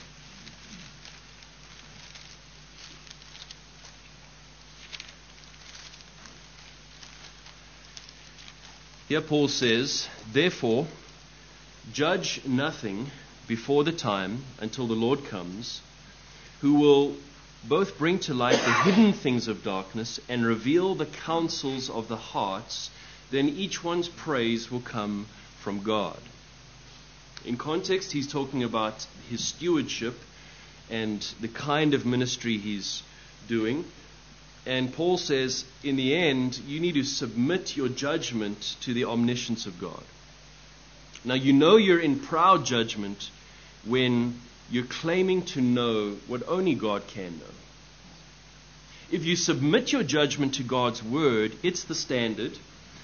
Here Paul says, therefore, judge nothing before the time until the Lord comes, who will both bring to light the hidden things of darkness and reveal the counsels of the hearts. Then each one's praise will come from God. In context, he's talking about his stewardship and the kind of ministry he's doing. And Paul says, in the end, you need to submit your judgment to the omniscience of God. Now, you know you're in proud judgment when you're claiming to know what only God can know. If you submit your judgment to God's word, it's the standard.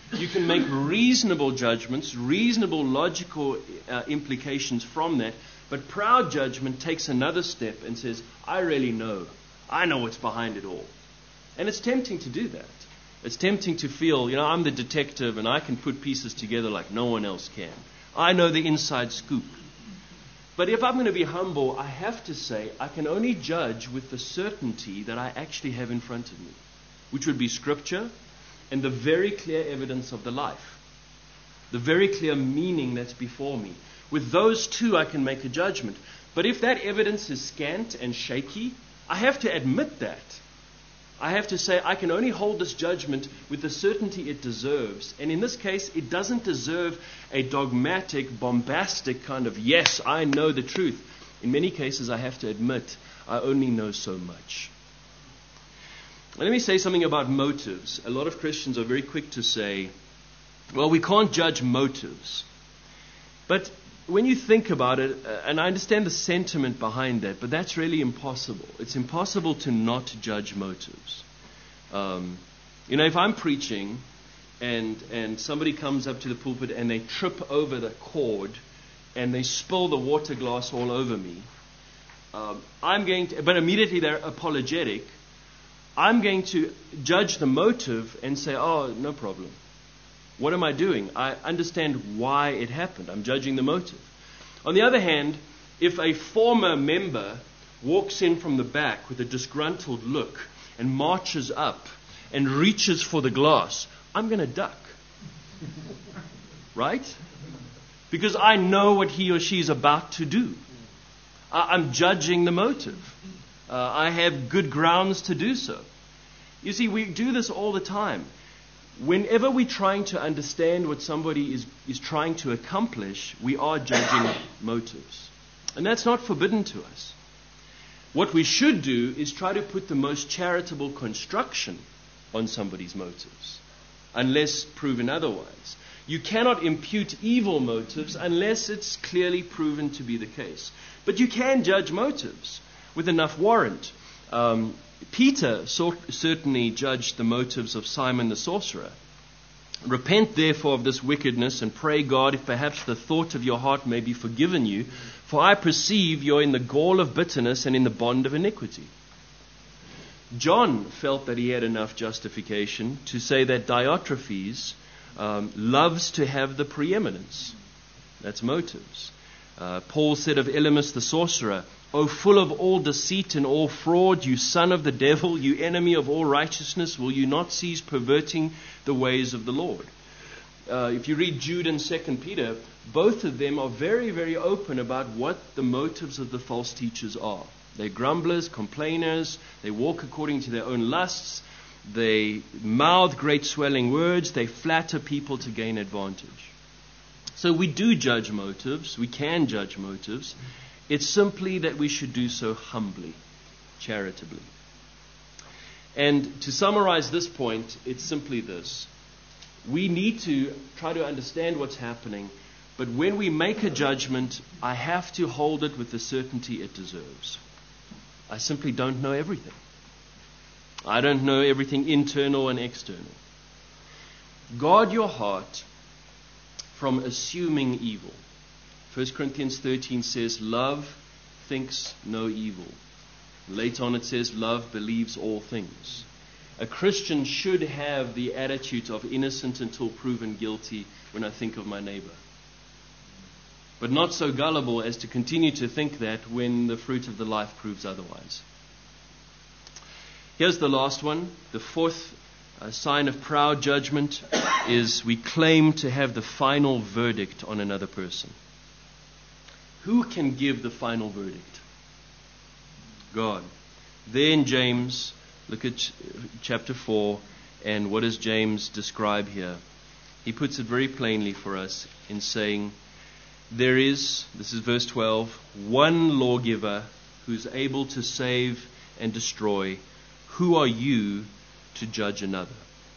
You can make reasonable judgments, reasonable logical uh, implications from that. But proud judgment takes another step and says, I really know. I know what's behind it all. And it's tempting to do that. It's tempting to feel, you know, I'm the detective and I can put pieces together like no one else can. I know the inside scoop. But if I'm going to be humble, I have to say I can only judge with the certainty that I actually have in front of me, which would be Scripture and the very clear evidence of the life, the very clear meaning that's before me. With those two, I can make a judgment. But if that evidence is scant and shaky, I have to admit that. I have to say I can only hold this judgment with the certainty it deserves. And in this case, it doesn't deserve a dogmatic, bombastic kind of, yes, I know the truth. In many cases, I have to admit I only know so much. Let me say something about motives. A lot of Christians are very quick to say, well, we can't judge motives. But when you think about it, uh, and I understand the sentiment behind that, but that's really impossible. It's impossible to not judge motives. Um, you know, if I'm preaching and and somebody comes up to the pulpit and they trip over the cord and they spill the water glass all over me, um, I'm going to, but immediately they're apologetic, I'm going to judge the motive and say, oh, no problem. What am I doing? I understand why it happened. I'm judging the motive. On the other hand, if a former member walks in from the back with a disgruntled look and marches up and reaches for the glass, I'm going to duck. Right? Because I know what he or she is about to do. I'm judging the motive. Uh, I have good grounds to do so. You see, we do this all the time. Whenever we're trying to understand what somebody is, is trying to accomplish, we are judging motives. And that's not forbidden to us. What we should do is try to put the most charitable construction on somebody's motives, unless proven otherwise. You cannot impute evil motives unless it's clearly proven to be the case. But you can judge motives with enough warrant. Um, Peter so, certainly judged the motives of Simon the sorcerer. Repent therefore of this wickedness and pray God if perhaps the thought of your heart may be forgiven you, for I perceive you're in the gall of bitterness and in the bond of iniquity. John felt that he had enough justification to say that Diotrephes um, loves to have the preeminence. That's motives. Uh, Paul said of Elymas the sorcerer, O full of all deceit and all fraud, you son of the devil, you enemy of all righteousness, will you not cease perverting the ways of the Lord? Uh, if you read Jude and Second Peter, both of them are very, very open about what the motives of the false teachers are. They're grumblers, complainers, they walk according to their own lusts, they mouth great swelling words, they flatter people to gain advantage. So we do judge motives, we can judge motives. It's simply that we should do so humbly, charitably. And to summarize this point, it's simply this. We need to try to understand what's happening, but when we make a judgment, I have to hold it with the certainty it deserves. I simply don't know everything. I don't know everything internal and external. Guard your heart from assuming evil. First Corinthians thirteen says, love thinks no evil. Later on it says, love believes all things. A Christian should have the attitude of innocent until proven guilty when I think of my neighbor. But not so gullible as to continue to think that when the fruit of the life proves otherwise. Here's the last one. The fourth uh, sign of proud judgment is we claim to have the final verdict on another person. Who can give the final verdict? God. There in James, look at ch- chapter four, and what does James describe here? He puts it very plainly for us in saying, there is, this is verse twelve, one lawgiver who's able to save and destroy. Who are you to judge another?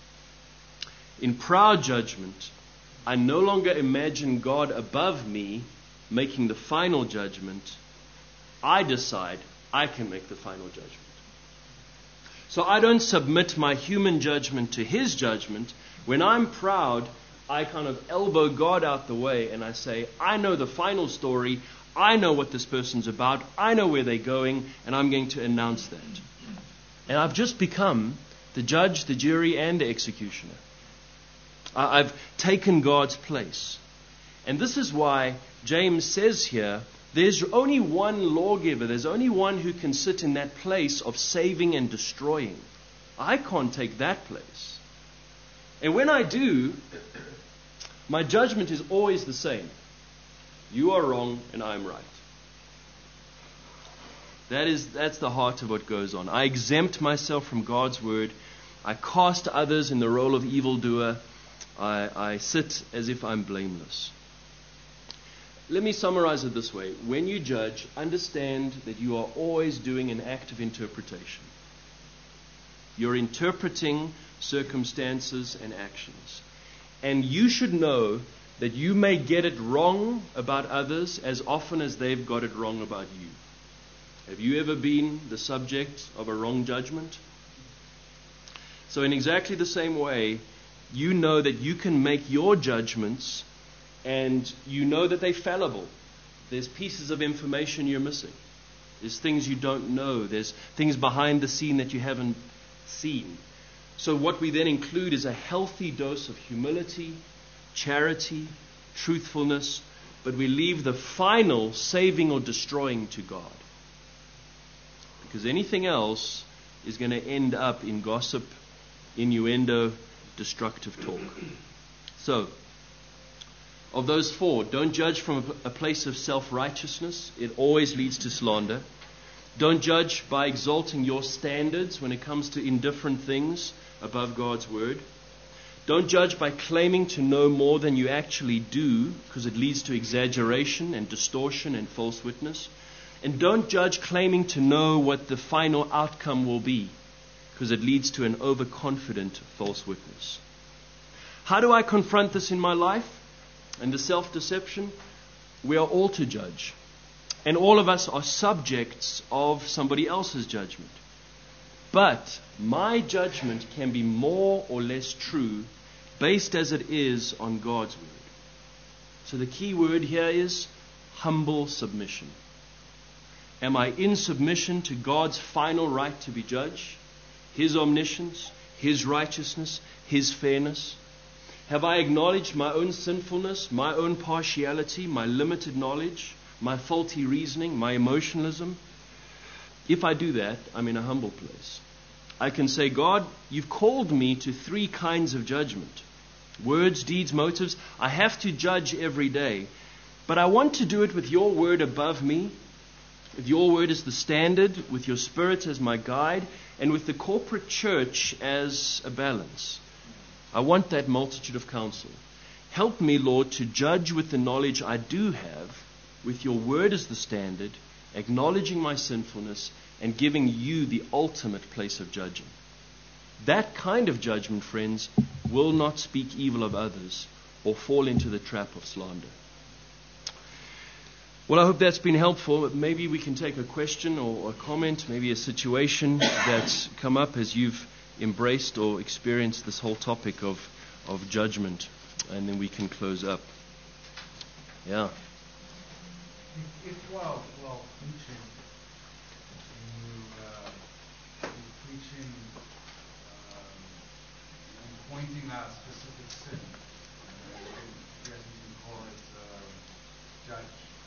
In proud judgment, I no longer imagine God above me making the final judgment. I decide I can make the final judgment. So I don't submit my human judgment to His judgment. When I'm proud, I kind of elbow God out the way and I say, I know the final story. I know what this person's about. I know where they're going, and I'm going to announce that. And I've just become the judge, the jury, and the executioner. I've taken God's place. And this is why James says here, there's only one lawgiver. There's only one who can sit in that place of saving and destroying. I can't take that place. And when I do, my judgment is always the same. You are wrong and I'm right. That is, that's the heart of what goes on. I exempt myself from God's word. I cast others in the role of evildoer. I, I sit as if I'm blameless. Let me summarize it this way. When you judge, understand that you are always doing an act of interpretation. You're interpreting circumstances and actions. And you should know that you may get it wrong about others as often as they've got it wrong about you. Have you ever been the subject of a wrong judgment? So in exactly the same way, you know that you can make your judgments and you know that they're fallible. There's pieces of information you're missing. There's things you don't know. There's things behind the scene that you haven't seen. So what we then include is a healthy dose of humility, charity, truthfulness, but we leave the final saving or destroying to God. Because anything else is going to end up in gossip, innuendo, destructive talk. So, of those four, don't judge from a place of self-righteousness. It always leads to slander. Don't judge by exalting your standards when it comes to indifferent things above God's word. Don't judge by claiming to know more than you actually do, because it leads to exaggeration and distortion and false witness. And don't judge claiming to know what the final outcome will be, because it leads to an overconfident false witness. How do I confront this in my life and the self-deception? We are all to judge. And all of us are subjects of somebody else's judgment. But my judgment can be more or less true based as it is on God's word. So the key word here is humble submission. Am I in submission to God's final right to be judge? His omniscience, His righteousness, His fairness? Have I acknowledged my own sinfulness, my own partiality, my limited knowledge, my faulty reasoning, my emotionalism? If I do that, I'm in a humble place. I can say, God, you've called me to three kinds of judgment. Words, deeds, motives. I have to judge every day. But I want to do it with your word above me. With your word as the standard, with your Spirit as my guide, and with the corporate church as a balance. I want that multitude of counsel. Help me, Lord, to judge with the knowledge I do have, with your word as the standard, acknowledging my sinfulness, and giving you the ultimate place of judging. That kind of judgment, friends, will not speak evil of others or fall into the trap of slander. Well, I hope that's been helpful. Maybe we can take a question or a comment, maybe a situation that's come up as you've embraced or experienced this whole topic of, of judgment, and then we can close up. Yeah. If, if while, while preaching, you, uh, you're preaching um, and pointing out specific sin, uh, I guess we can call it uh, judge.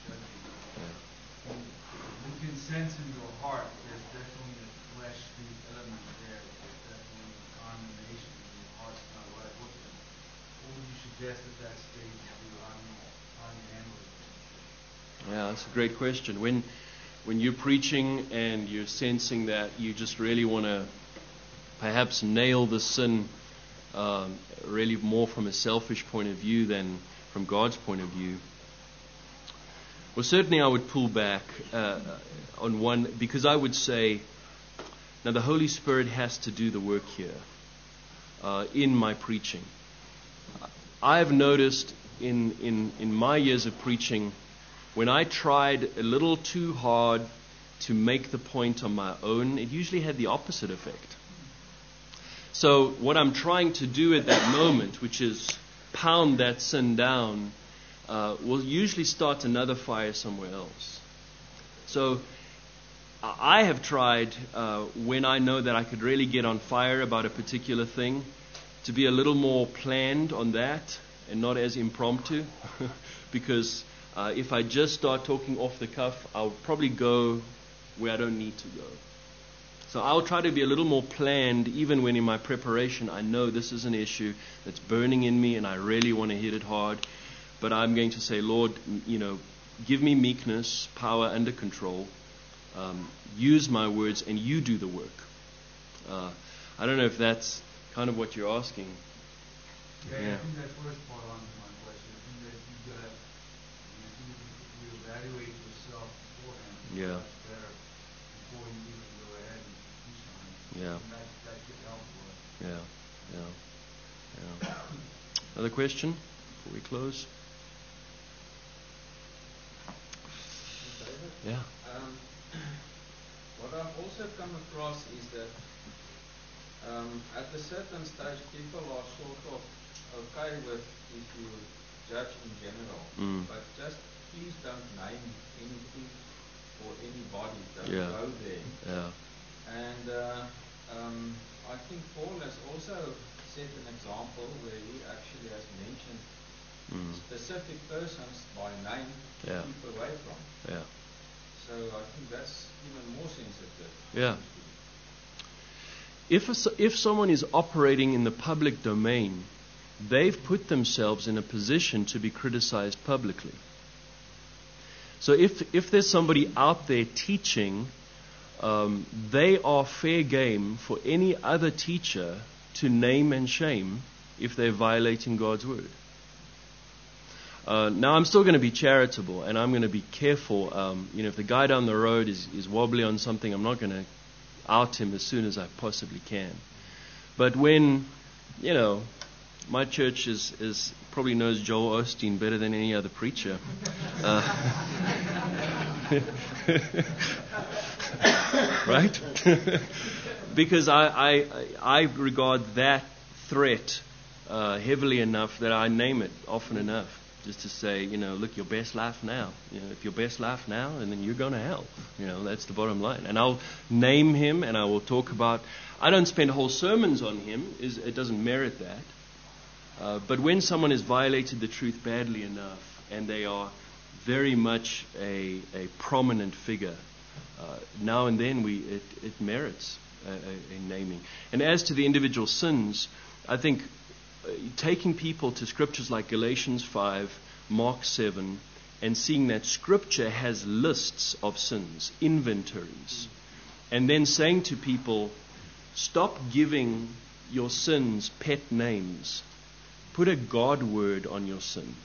You can sense in your heart there's definitely a fleshly element there. There's definitely condemnation in your heart's not right with them. What would you suggest at that stage to how you, how you handle it? Yeah, that's a great question. When when you're preaching and you're sensing that you just really want to perhaps nail the sin um, really more from a selfish point of view than from God's point of view, well, certainly I would pull back uh, on one, because I would say, now the Holy Spirit has to do the work here uh, in my preaching. I've noticed in, in, in my years of preaching, when I tried a little too hard to make the point on my own, it usually had the opposite effect. So what I'm trying to do at that moment, which is pound that sin down, uh, will usually start another fire somewhere else. So I have tried, uh, when I know that I could really get on fire about a particular thing, to be a little more planned on that and not as impromptu. Because uh, if I just start talking off the cuff, I'll probably go where I don't need to go. So I'll try to be a little more planned, even when in my preparation I know this is an issue that's burning in me and I really want to hit it hard. But I'm going to say, Lord, you know, give me meekness, power under control. Um, use my words and you do the work. Uh, I don't know if that's kind of what you're asking. Yeah, Yeah. I think that first part answers my question. I think that you gotta, I think if you evaluate yourself beforehand, Yeah. that's better before you even go ahead and teach on it. Yeah. And that, that could help with. Yeah, yeah, yeah. Another question before we close? David? Yeah. Um, what I've also come across is that um, at a certain stage people are sort of okay with if you judge in general, Mm. but just please don't name anything or anybody, don't Yeah. go there. Yeah. And uh, um, I think Paul has also set an example where he actually has mentioned Mm. specific persons by name to Yeah. keep away from. Yeah. So I think that's even more sensitive. Yeah. If a, if someone is operating in the public domain, they've put themselves in a position to be criticized publicly. So if if there's somebody out there teaching, um, they are fair game for any other teacher to name and shame if they're violating God's word. Uh, now, I'm still going to be charitable, and I'm going to be careful. Um, you know, if the guy down the road is, is wobbly on something, I'm not going to out him as soon as I possibly can. But when, you know, my church is, is probably knows Joel Osteen better than any other preacher. Uh, right? Because I, I, I regard that threat uh, heavily enough that I name it often enough. Just to say, you know, look, your best life now. You know, if your best life now, and then you're going to hell. You know, that's the bottom line. And I'll name him, and I will talk about. I don't spend whole sermons on him. Is it doesn't merit that. Uh, but when someone has violated the truth badly enough, and they are very much a, a prominent figure, uh, now and then we it, it merits a, a, a naming. And as to the individual sins, I think. Taking people to scriptures like Galatians five, Mark seven, and seeing that scripture has lists of sins, inventories, and then saying to people, stop giving your sins pet names. Put a God word on your sin.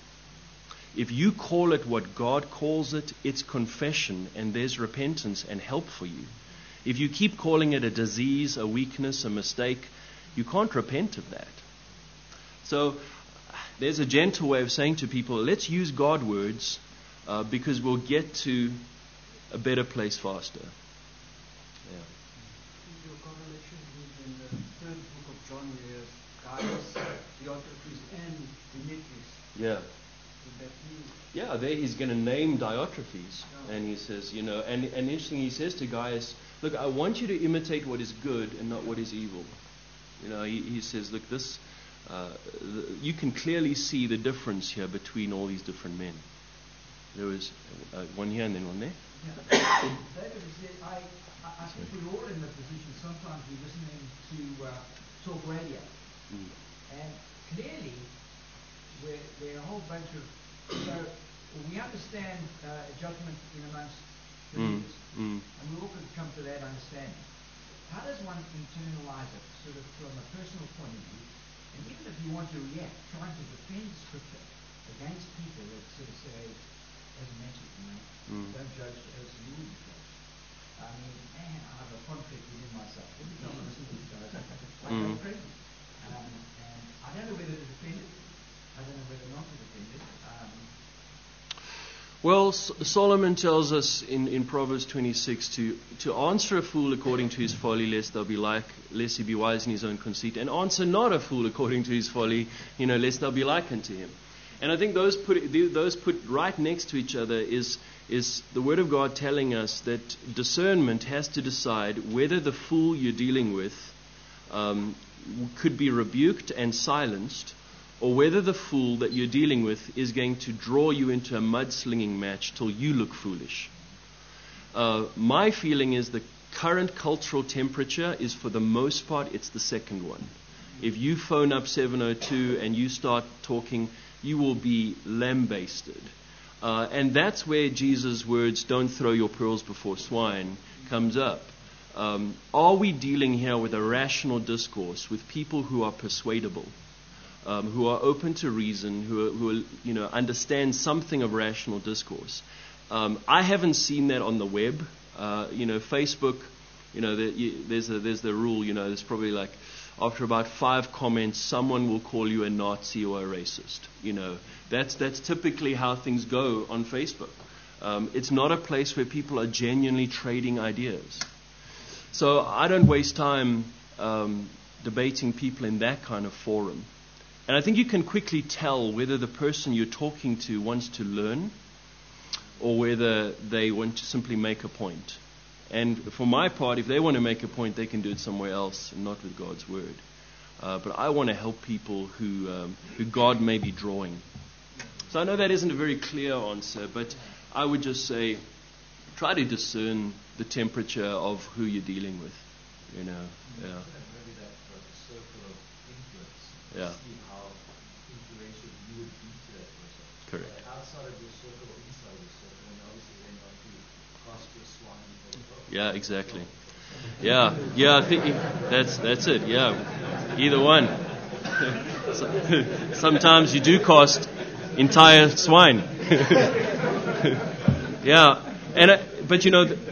If you call it what God calls it, it's confession, and there's repentance and help for you. If you keep calling it a disease, a weakness, a mistake, you can't repent of that. So there's a gentle way of saying to people, let's use God words uh, because we'll get to a better place faster. Yeah. Your correlation is in the third book of John where Gaius, Diotrephes, and Demetrius. Yeah. Would that be? Yeah, there he's going to name Diotrephes. Yeah. And he says, you know, and, and interesting, he says to Gaius, look, I want you to imitate what is good and not what is evil. You know, he, he says, look, this... Uh, the, you can clearly see the difference here between all these different men. There was uh, one here and then one there. Yeah. David, you said, I, I think we're all in the position sometimes we're listening to uh, talk radio. Mm. And clearly, we're, there are a whole bunch of... So we understand uh, judgment in amongst believers. Mm. Mm. And we all could come to that understanding. How does one internalize it, sort of from a personal point of view? And even if you want to react, trying to defend Scripture against people that sort of say, as you mentioned, you know, Mm. don't judge as you would judge. I mean, man, I have a conflict within myself. Every time I listen to these guys, I Mm. go crazy. Um, and I don't know whether to defend it. I don't know whether not to defend it. Um, Well, S- Solomon tells us in, in Proverbs twenty-six to, to answer a fool according to his folly, lest they'll be like, lest he be wise in his own conceit, and answer not a fool according to his folly, you know, lest they'll be like unto him. And I think those put those put right next to each other is is the Word of God telling us that discernment has to decide whether the fool you're dealing with um, could be rebuked and silenced, or whether the fool that you're dealing with is going to draw you into a mudslinging match till you look foolish. Uh, my feeling is the current cultural temperature is, for the most part, it's the second one. If you phone up seven oh two and you start talking, you will be lambasted. Uh, and that's where Jesus' words, don't throw your pearls before swine, comes up. Um, are we dealing here with a rational discourse, with people who are persuadable? Um, who are open to reason, who are, who are, you know, understand something of rational discourse. Um, I haven't seen that on the web. Uh, you know, Facebook. You know, the, you, there's a, there's the rule. You know, there's probably like after about five comments, someone will call you a Nazi or a racist. You know, that's that's typically how things go on Facebook. Um, it's not a place where people are genuinely trading ideas. So I don't waste time um, debating people in that kind of forum. And I think you can quickly tell whether the person you're talking to wants to learn or whether they want to simply make a point. And for my part, if they want to make a point, they can do it somewhere else and not with God's Word. Uh, but I want to help people who, um, who God may be drawing. So I know that isn't a very clear answer, but I would just say try to discern the temperature of who you're dealing with. You know, yeah. Maybe that uh, circle of influence. Yeah. See how influential you would be to that person. Correct. Like outside of your circle or inside your circle, and obviously then not to cast your swine for the problem. Yeah, exactly. Yeah, yeah. I think that's that's it. Yeah, either one. Sometimes you do cast entire swine. Yeah, and uh, but you know. The,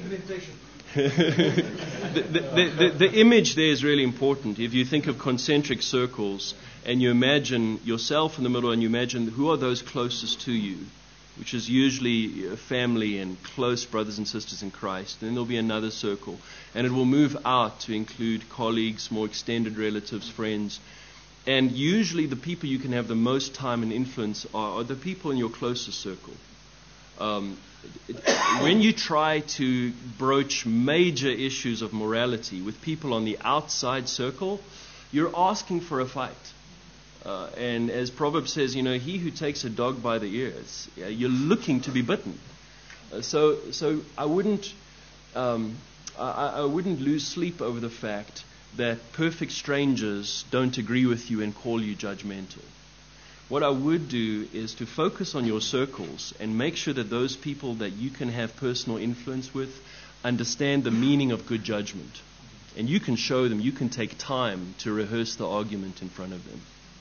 the, the, the, the image there is really important. If you think of concentric circles and you imagine yourself in the middle and you imagine who are those closest to you, which is usually family and close brothers and sisters in Christ, and then there'll be another circle. And it will move out to include colleagues, more extended relatives, friends. And usually the people you can have the most time and influence are, are the people in your closest circle. Um, when you try to broach major issues of morality with people on the outside circle, you're asking for a fight. Uh, and as Proverbs says, you know, he who takes a dog by the ears, yeah, you're looking to be bitten. Uh, so, so I wouldn't, um, I, I wouldn't lose sleep over the fact that perfect strangers don't agree with you and call you judgmental. What I would do is to focus on your circles and make sure that those people that you can have personal influence with understand the meaning of good judgment. And you can show them, you can take time to rehearse the argument in front of them.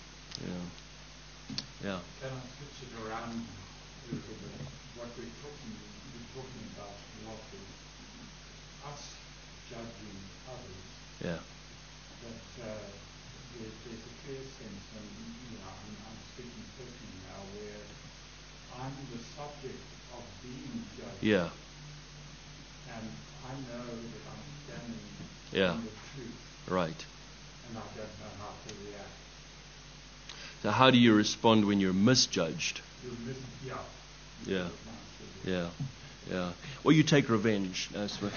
Yeah. Yeah. Can I switch it around a little bit? What we're talking, we're talking about a lot is us judging others. Yeah. But uh, there, there's a clear sense, and you know, I'm, I'm speaking personally now, where I'm the subject of being judged. Yeah. And I know that I'm standing Yeah. in the truth. Right. And I don't know how to react. So how do you respond when you're misjudged? You're mis- yeah. Yeah. Yeah. Yeah. Or you take revenge. That's what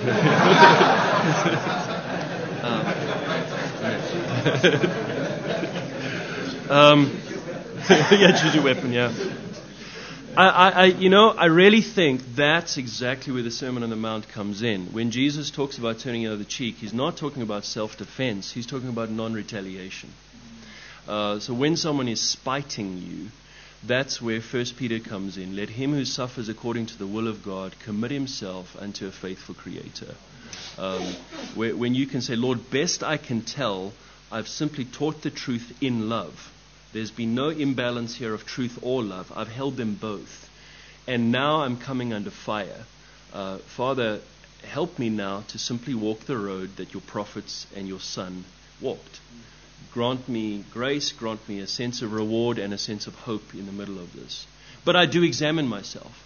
um, yeah, choose your weapon, yeah. I, I, I, you know, I really think that's exactly where the Sermon on the Mount comes in. When Jesus talks about turning the other cheek, he's not talking about self-defense. He's talking about non-retaliation. Uh, so when someone is spiting you, that's where First Peter comes in. Let him who suffers according to the will of God commit himself unto a faithful Creator. Um, where, when you can say, Lord, best I can tell, I've simply taught the truth in love. There's been no imbalance here of truth or love. I've held them both. And now I'm coming under fire. Uh, Father, help me now to simply walk the road that your prophets and your Son walked. Grant me grace, grant me a sense of reward and a sense of hope in the middle of this. But I do examine myself.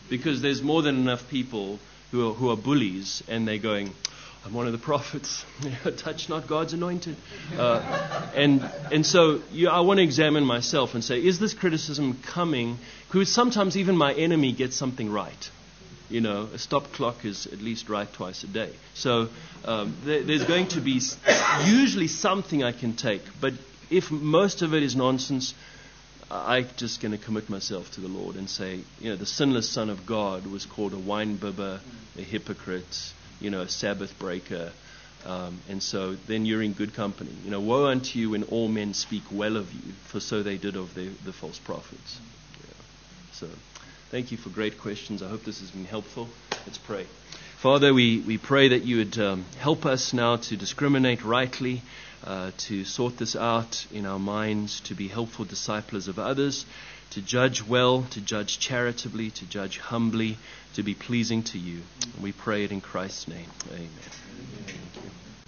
Because there's more than enough people who are, who are bullies, and they're going, I'm one of the prophets. Touch not God's anointed. Uh, and and so you, I want to examine myself and say, is this criticism coming? Because sometimes even my enemy gets something right. You know, a stop clock is at least right twice a day. So um, there, there's going to be usually something I can take. But if most of it is nonsense, I'm just going to commit myself to the Lord and say, you know, the sinless Son of God was called a wine bibber, a hypocrite, you know, a Sabbath breaker. Um, and so then you're in good company. You know, woe unto you when all men speak well of you, for so they did of the, the false prophets. Yeah. So thank you for great questions. I hope this has been helpful. Let's pray. Father, we, we pray that you would um, help us now to discriminate rightly, uh, to sort this out in our minds, to be helpful disciples of others, to judge well, to judge charitably, to judge humbly, to be pleasing to you. And we pray it in Christ's name. Amen. Amen.